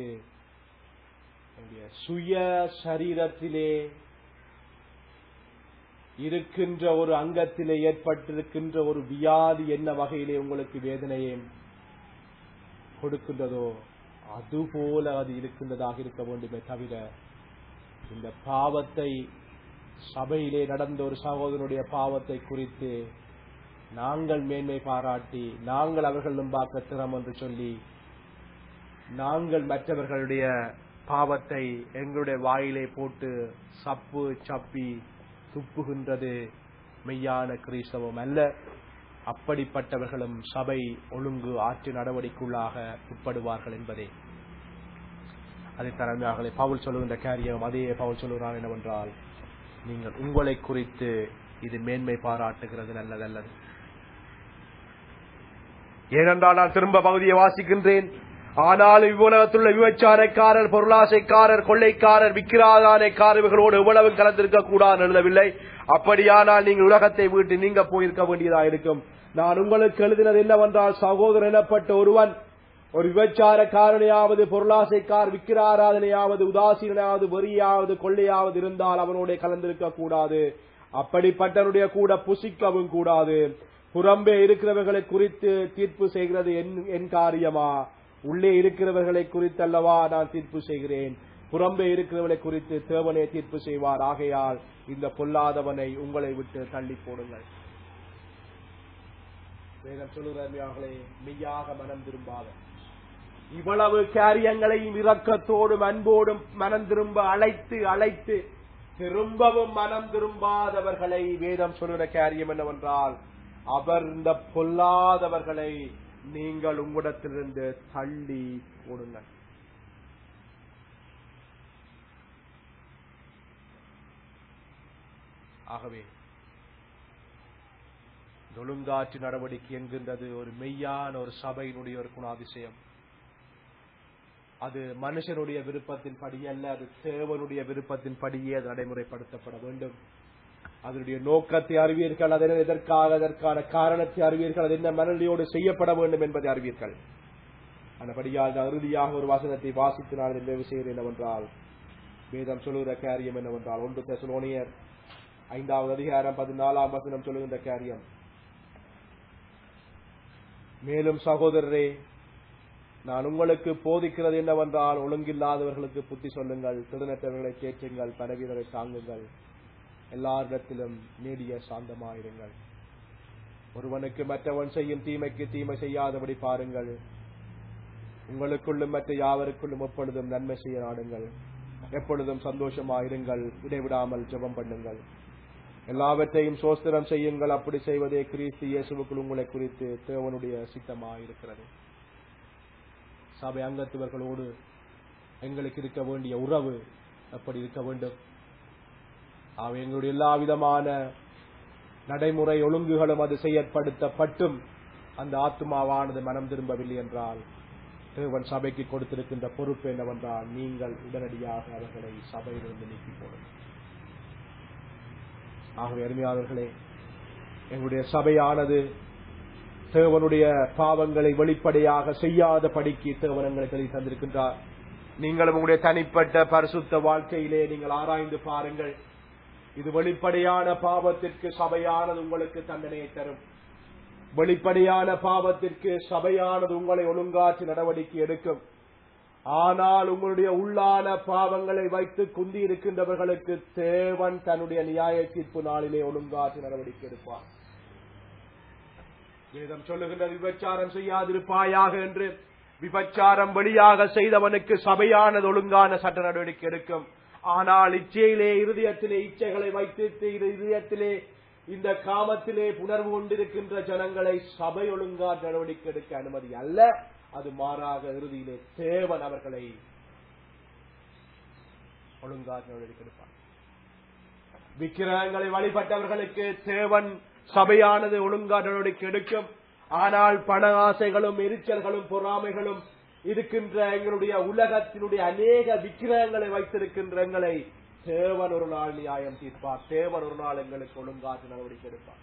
சுய சரீரத்திலே இருக்கின்ற ஒரு அங்கத்திலே ஏற்பட்டிருக்கின்ற ஒரு வியாதி என்ன வகையிலே உங்களுக்கு வேதனையை கொடுக்கின்றதோ அதுபோல அது இருக்கின்றதாக இருக்க வேண்டுமே தவிர இந்த பாவத்தை சபையிலே நடந்த ஒரு சகோதரனுடைய பாவத்தை குறித்து நாங்கள் மேன்மை பாராட்டி நாங்கள் அவர்களும் பார்க்க திறம் என்று சொல்லி நாங்கள் மற்றவர்களுடைய பாவத்தை எங்களுடைய வாயிலே போட்டு சப்பி துப்புகின்றது மெய்யான கிறிஸ்தவம் அல்ல. அப்படிப்பட்டவர்களும் சபை ஒழுங்கு ஆற்று நடவடிக்கைக்குள்ளாக உட்படுவார்கள் என்பதே அதை தலைமையாக பவுல் சொல்லுகின்ற காரியம். அதே பவுல் சொல்லுகிறான் என்னவென்றால், நீங்கள் உங்களை குறித்து இது மேன்மை பாராட்டுகிறது நல்லதல்லது. ஏனென்றால் நான் திரும்ப பகுதியை வாசிக்கின்றேன். ஆனால் இவ்வுலகத்துள்ள விபச்சாரக்காரர், பொருளாசைக்காரர், கொள்ளைக்காரர், விக்கிராதானக்காரர் இவர்களோடு எவ்வளவு கலந்திருக்க கூடாது எழுதவில்லை. அப்படியானால் நீங்கள் உலகத்தை விட்டு நீங்க போயிருக்க வேண்டியதாக இருக்கும். நான் உங்களுக்கு எழுதினது என்னவென்றால், சகோதரன் எனப்பட்ட ஒருவன் ஒரு விபச்சாரக்காரனையாவது, பொருளாசைக்கார், விக்கிராராதனையாவது, உதாசீனாவது, வெறியாவது, கொள்ளையாவது இருந்தால் அவனோட கலந்திருக்க கூடாது. அப்படிப்பட்டவனுடைய கூட புசிக்கவும் கூடாது. புறம்பே இருக்கிறவர்களை குறித்து தீர்ப்பு செய்கிறது என் காரியமா? உள்ளே இருக்கிறவர்களை குறித்தல்லவா நான் தீர்ப்பு செய்கிறேன். புறம்பே இருக்கிறவர்களை குறித்து தேவனே தீர்ப்பு செய்வார். ஆகையால் இந்த பொல்லாதவனை உங்களை விட்டு தள்ளி போடுங்கள். வேதம் சொல்லுகிறார்களே, மெய்யாக மனம் திரும்பாத இவ்வளவு காரியங்களையும் இரக்கத்தோடும் அன்போடும் மனம் திரும்ப அழைத்து திரும்பவும் மனம் திரும்பாதவர்களை வேதம் சொல்லுகிற காரியம் என்னவென்றால், அவர் இந்த பொல்லாதவர்களை நீங்கள் உங்களிடத்திலிருந்து தள்ளி போடுங்கள். ஆகவே ஒழுங்காற்று நடவடிக்கை என்கின்றது ஒரு மெய்யான ஒரு சபையினுடைய ஒரு குணாதிசயம். அது மனுஷனுடைய விருப்பத்தின் படி அல்ல, அது தேவனுடைய விருப்பத்தின் படியே அது நடைமுறைப்படுத்தப்பட வேண்டும். அதனுடைய நோக்கத்தை அறிவீர்கள், அதற்கான காரணத்தை அறிவீர்கள், அது என்ன மனநிலையோடு செய்யப்பட வேண்டும் என்பதை அறிவீர்கள். அந்தபடியால் இறுதியாக ஒரு வசனத்தை வாசித்து நான் நிறைவு செய்கிறேன் என்னவென்றால், வேதம் சொல்லுகிற காரியம் என்னவென்றால் 1 தெசலோனியர் 5வது அதிகாரம் 14ஆம் வசனம் சொல்லுகின்ற காரியம், மேலும் சகோதரரே, நான் உங்களுக்கு போதிக்கிறது என்னவென்றால், ஒழுங்கில்லாதவர்களுக்கு புத்தி சொல்லுங்கள், திருநற்றவர்களை தேற்றுங்கள், பலவீனரை தாங்குங்கள், எல்லாரிடத்திலும் நீடிய சாந்தமாயிருங்கள். ஒருவனுக்கு மற்றவன் செய்யும் தீமைக்கு தீமை செய்யாதபடி பாருங்கள். உங்களுக்குள்ளும் மற்ற யாவருக்குள்ளும் எப்பொழுதும் நன்மை செய்ய நாடுங்கள். எப்பொழுதும் சந்தோஷமாயிருங்கள். இடைவிடாமல் ஜெபம் பண்ணுங்கள். எல்லாவற்றையும் சோஸ்திரம் செய்யுங்கள். அப்படி செய்வதே கிறிஸ்து இயேசுவுக்குள் உங்களை குறித்து தேவனுடைய சித்தமாயிருக்கிறது. சபை அங்கத்தவர்களோடு எங்களுக்கு இருக்க வேண்டிய உறவு எப்படி இருக்க வேண்டும்? எங்களுடைய எல்லா விதமான நடைமுறை ஒழுங்குகளும் அது செயற்படுத்தப்பட்டும் அந்த ஆத்மாவானது மனம் திரும்பவில்லை என்றால், தேவன் சபைக்கு கொடுத்திருக்கின்ற பொறுப்பு என்னவென்றால், நீங்கள் உடனடியாக அவர்களை சபையிலிருந்து நீக்கி போடுங்கள். ஆகவே அருமையானவர்களே, எங்களுடைய சபையானது தேவனுடைய பாவங்களை வெளிப்படையாக செய்யாத படிக்கு தேவன் எங்களை தந்திருக்கின்றார். நீங்களும் உங்களுடைய தனிப்பட்ட பரிசுத்த வாழ்க்கையிலே நீங்கள் ஆராய்ந்து பாருங்கள். இது வெளிப்படையான பாவத்திற்கு சபையானது உங்களுக்கு தண்டனையை தரும். வெளிப்படையான பாவத்திற்கு சபையானது உங்களை ஒழுங்காற்று நடவடிக்கை எடுக்கும். ஆனால் உங்களுடைய உள்ளான பாவங்களை வைத்து குந்தி இருக்கின்றவர்களுக்கு தேவன் தன்னுடைய நியாய தீர்ப்பு நாளிலே ஒழுங்காற்று நடவடிக்கை எடுப்பார். வேதம் சொல்லுகின்ற விபச்சாரம் செய்யாதிருப்பாயாக என்று. விபச்சாரம் வெளியாக செய்தவனுக்கு சபையானது ஒழுங்கான சட்ட நடவடிக்கை எடுக்கும். ஆனால் இச்சையிலே இருதயத்திலே இச்சைகளை வைத்து இருதயத்திலே இந்த காமத்திலே புணர்வு கொண்டிருக்கின்ற ஜனங்களை சபை ஒழுங்காற்று நடவடிக்கை எடுக்க அனுமதி அல்ல. அது மாறாக இறுதியிலே தேவன் அவர்களை ஒழுங்காற்று நடவடிக்கை எடுப்பார். விக்கிரகங்களை வழிபட்டவர்களுக்கு தேவன் சபையானது ஒழுங்காற்று நடவடிக்கை எடுக்கும். ஆனால் பண ஆசைகளும் எரிச்சல்களும் பொறாமைகளும் இருக்கின்ற எங்களுடைய உலகத்தினுடைய அநேக விக்கிரகங்களை வைத்திருக்கின்ற எங்களை தேவன் ஒரு நாள் நியாயம் தீர்ப்பார். தேவன் ஒரு நாள் எங்களுக்கு ஒழுங்காற்று நடவடிக்கை எடுப்பார்.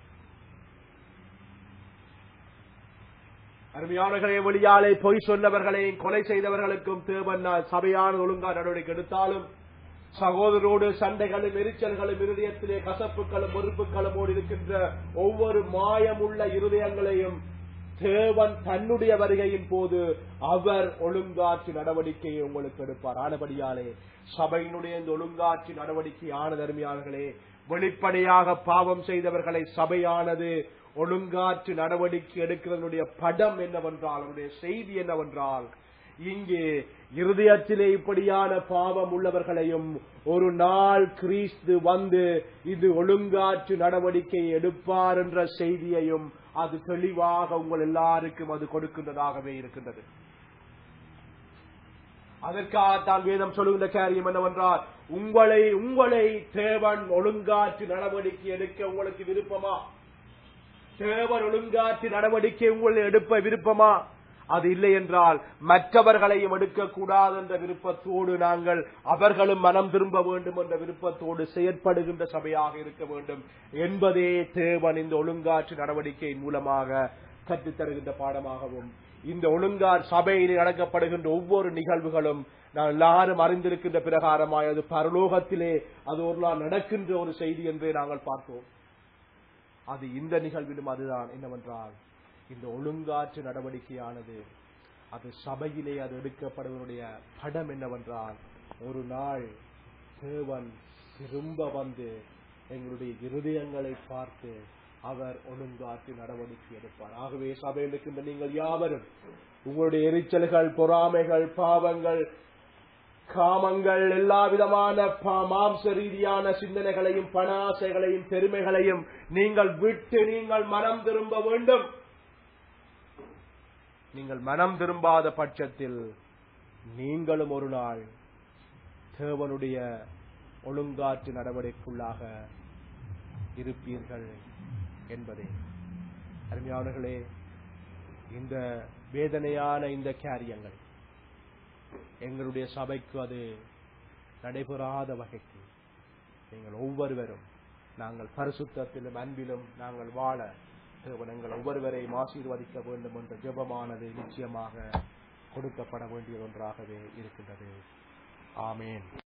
அருமையானவர்களே, வெளியாலே பொய் சொன்னவர்களையும் கொலை செய்தவர்களுக்கும் தேவன் சபையான ஒழுங்காற்று நடவடிக்கை எடுத்தாலும் சகோதரோடு சண்டைகளும் எரிச்சல்களும் இருதயத்திலே கசப்புகளும் வெறுப்புகளும் இருக்கின்ற ஒவ்வொரு மாயமுள்ள இருதயங்களையும் தேவன் தன்னுடைய வருகையின் போது அவர் ஒழுங்காட்சி நடவடிக்கையை உங்களுக்கு எடுப்பார். ஆனபடியாலே சபையினுடைய இந்த ஒழுங்காட்சி நடவடிக்கை ஆனது அருமையாளர்களே, வெளிப்படையாக பாவம் செய்தவர்களை சபையானது ஒழுங்காற்று நடவடிக்கை எடுக்கிறதனுடைய படம் என்னவென்றால், அவருடைய செய்தி என்னவென்றால், இங்கே இருதயத்திலே இப்படியான பாவம் உள்ளவர்களையும் ஒரு நாள் கிறிஸ்து வந்து இது ஒழுங்காற்று நடவடிக்கை எடுப்பார் என்ற செய்தியையும் அது தெளிவாக உங்கள் எல்லாருக்கும் அது கொடுக்கின்றதாகவே இருக்கின்றது. அதற்காகத்தான் வேதம் சொல்லுகின்ற காரியம் என்னவென்றால், உங்களை தேவன் ஒழுங்காற்று நடவடிக்கை எடுக்க உங்களுக்கு விருப்பமா? தேவன் ஒழுங்காற்று நடவடிக்கை உங்களை எடுப்ப விருப்பமா? அது இல்லை என்றால் மற்றவர்களையும் எடுக்கக்கூடாது என்ற விருப்பத்தோடு நாங்கள் அவர்களும் மனம் திரும்ப வேண்டும் என்ற விருப்பத்தோடு செயற்படுகின்ற சபையாக இருக்க வேண்டும் என்பதே தேவன் இந்த ஒழுங்காற்று நடவடிக்கை மூலமாக கற்றுத்தருகின்ற பாடமாகவும், இந்த ஒழுங்கார் சபையில் நடக்கப்படுகின்ற ஒவ்வொரு நிகழ்வுகளும் நான் எல்லாரும் அறிந்திருக்கின்ற பிரகாரமாய் அது பரலோகத்திலே அது ஒரு நாள் நடக்கின்ற ஒரு செய்தி என்றே நாங்கள் பார்த்தோம். அது இந்த நிகழ்விலும் அதுதான். என்னவென்றால், இந்த ஒழுங்காற்று நடவடிக்கையானது அது சபையிலே அது எடுக்கப்படுவதனுடைய படம் என்னவென்றால், ஒரு நாள் தேவன் திரும்ப வந்து எங்களுடைய இருதயங்களை பார்த்து அவர் ஒழுங்காற்று நடவடிக்கை எடுப்பார். ஆகவே சபையில் இருக்கின்ற நீங்கள் யாவரும் உங்களுடைய எரிச்சல்கள், பொறாமைகள், பாவங்கள், காமங்கள், எல்லா விதமான மாம்ச ரீதியான சிந்தனைகளையும் பண ஆசைகளையும் பெருமைகளையும் நீங்கள் விட்டு நீங்கள் மனம் திரும்ப வேண்டும். நீங்கள் மனம் திரும்பாத பட்சத்தில் நீங்களும் ஒரு நாள் தேவனுடைய ஒழுங்காற்று நடவடிக்கைக்குள்ளாக இருப்பீர்கள் என்பதே. அருமையானவர்களே, இந்த வேதனையான இந்த காரியங்கள் எங்களுடைய சபைக்கு அது நடைபெறாத வகைக்கு நீங்கள் ஒவ்வொருவரும் நாங்கள் பரிசுத்தத்திலும் அன்பிலும் நாங்கள் வாழ தேவன் எங்கள் ஒவ்வொருவரையும் ஆசீர்வதிக்க வேண்டும் என்ற ஜெபமானது நிச்சயமாக கொடுக்கப்பட வேண்டிய ஒன்றாகவே இருக்கின்றது. ஆமேன்.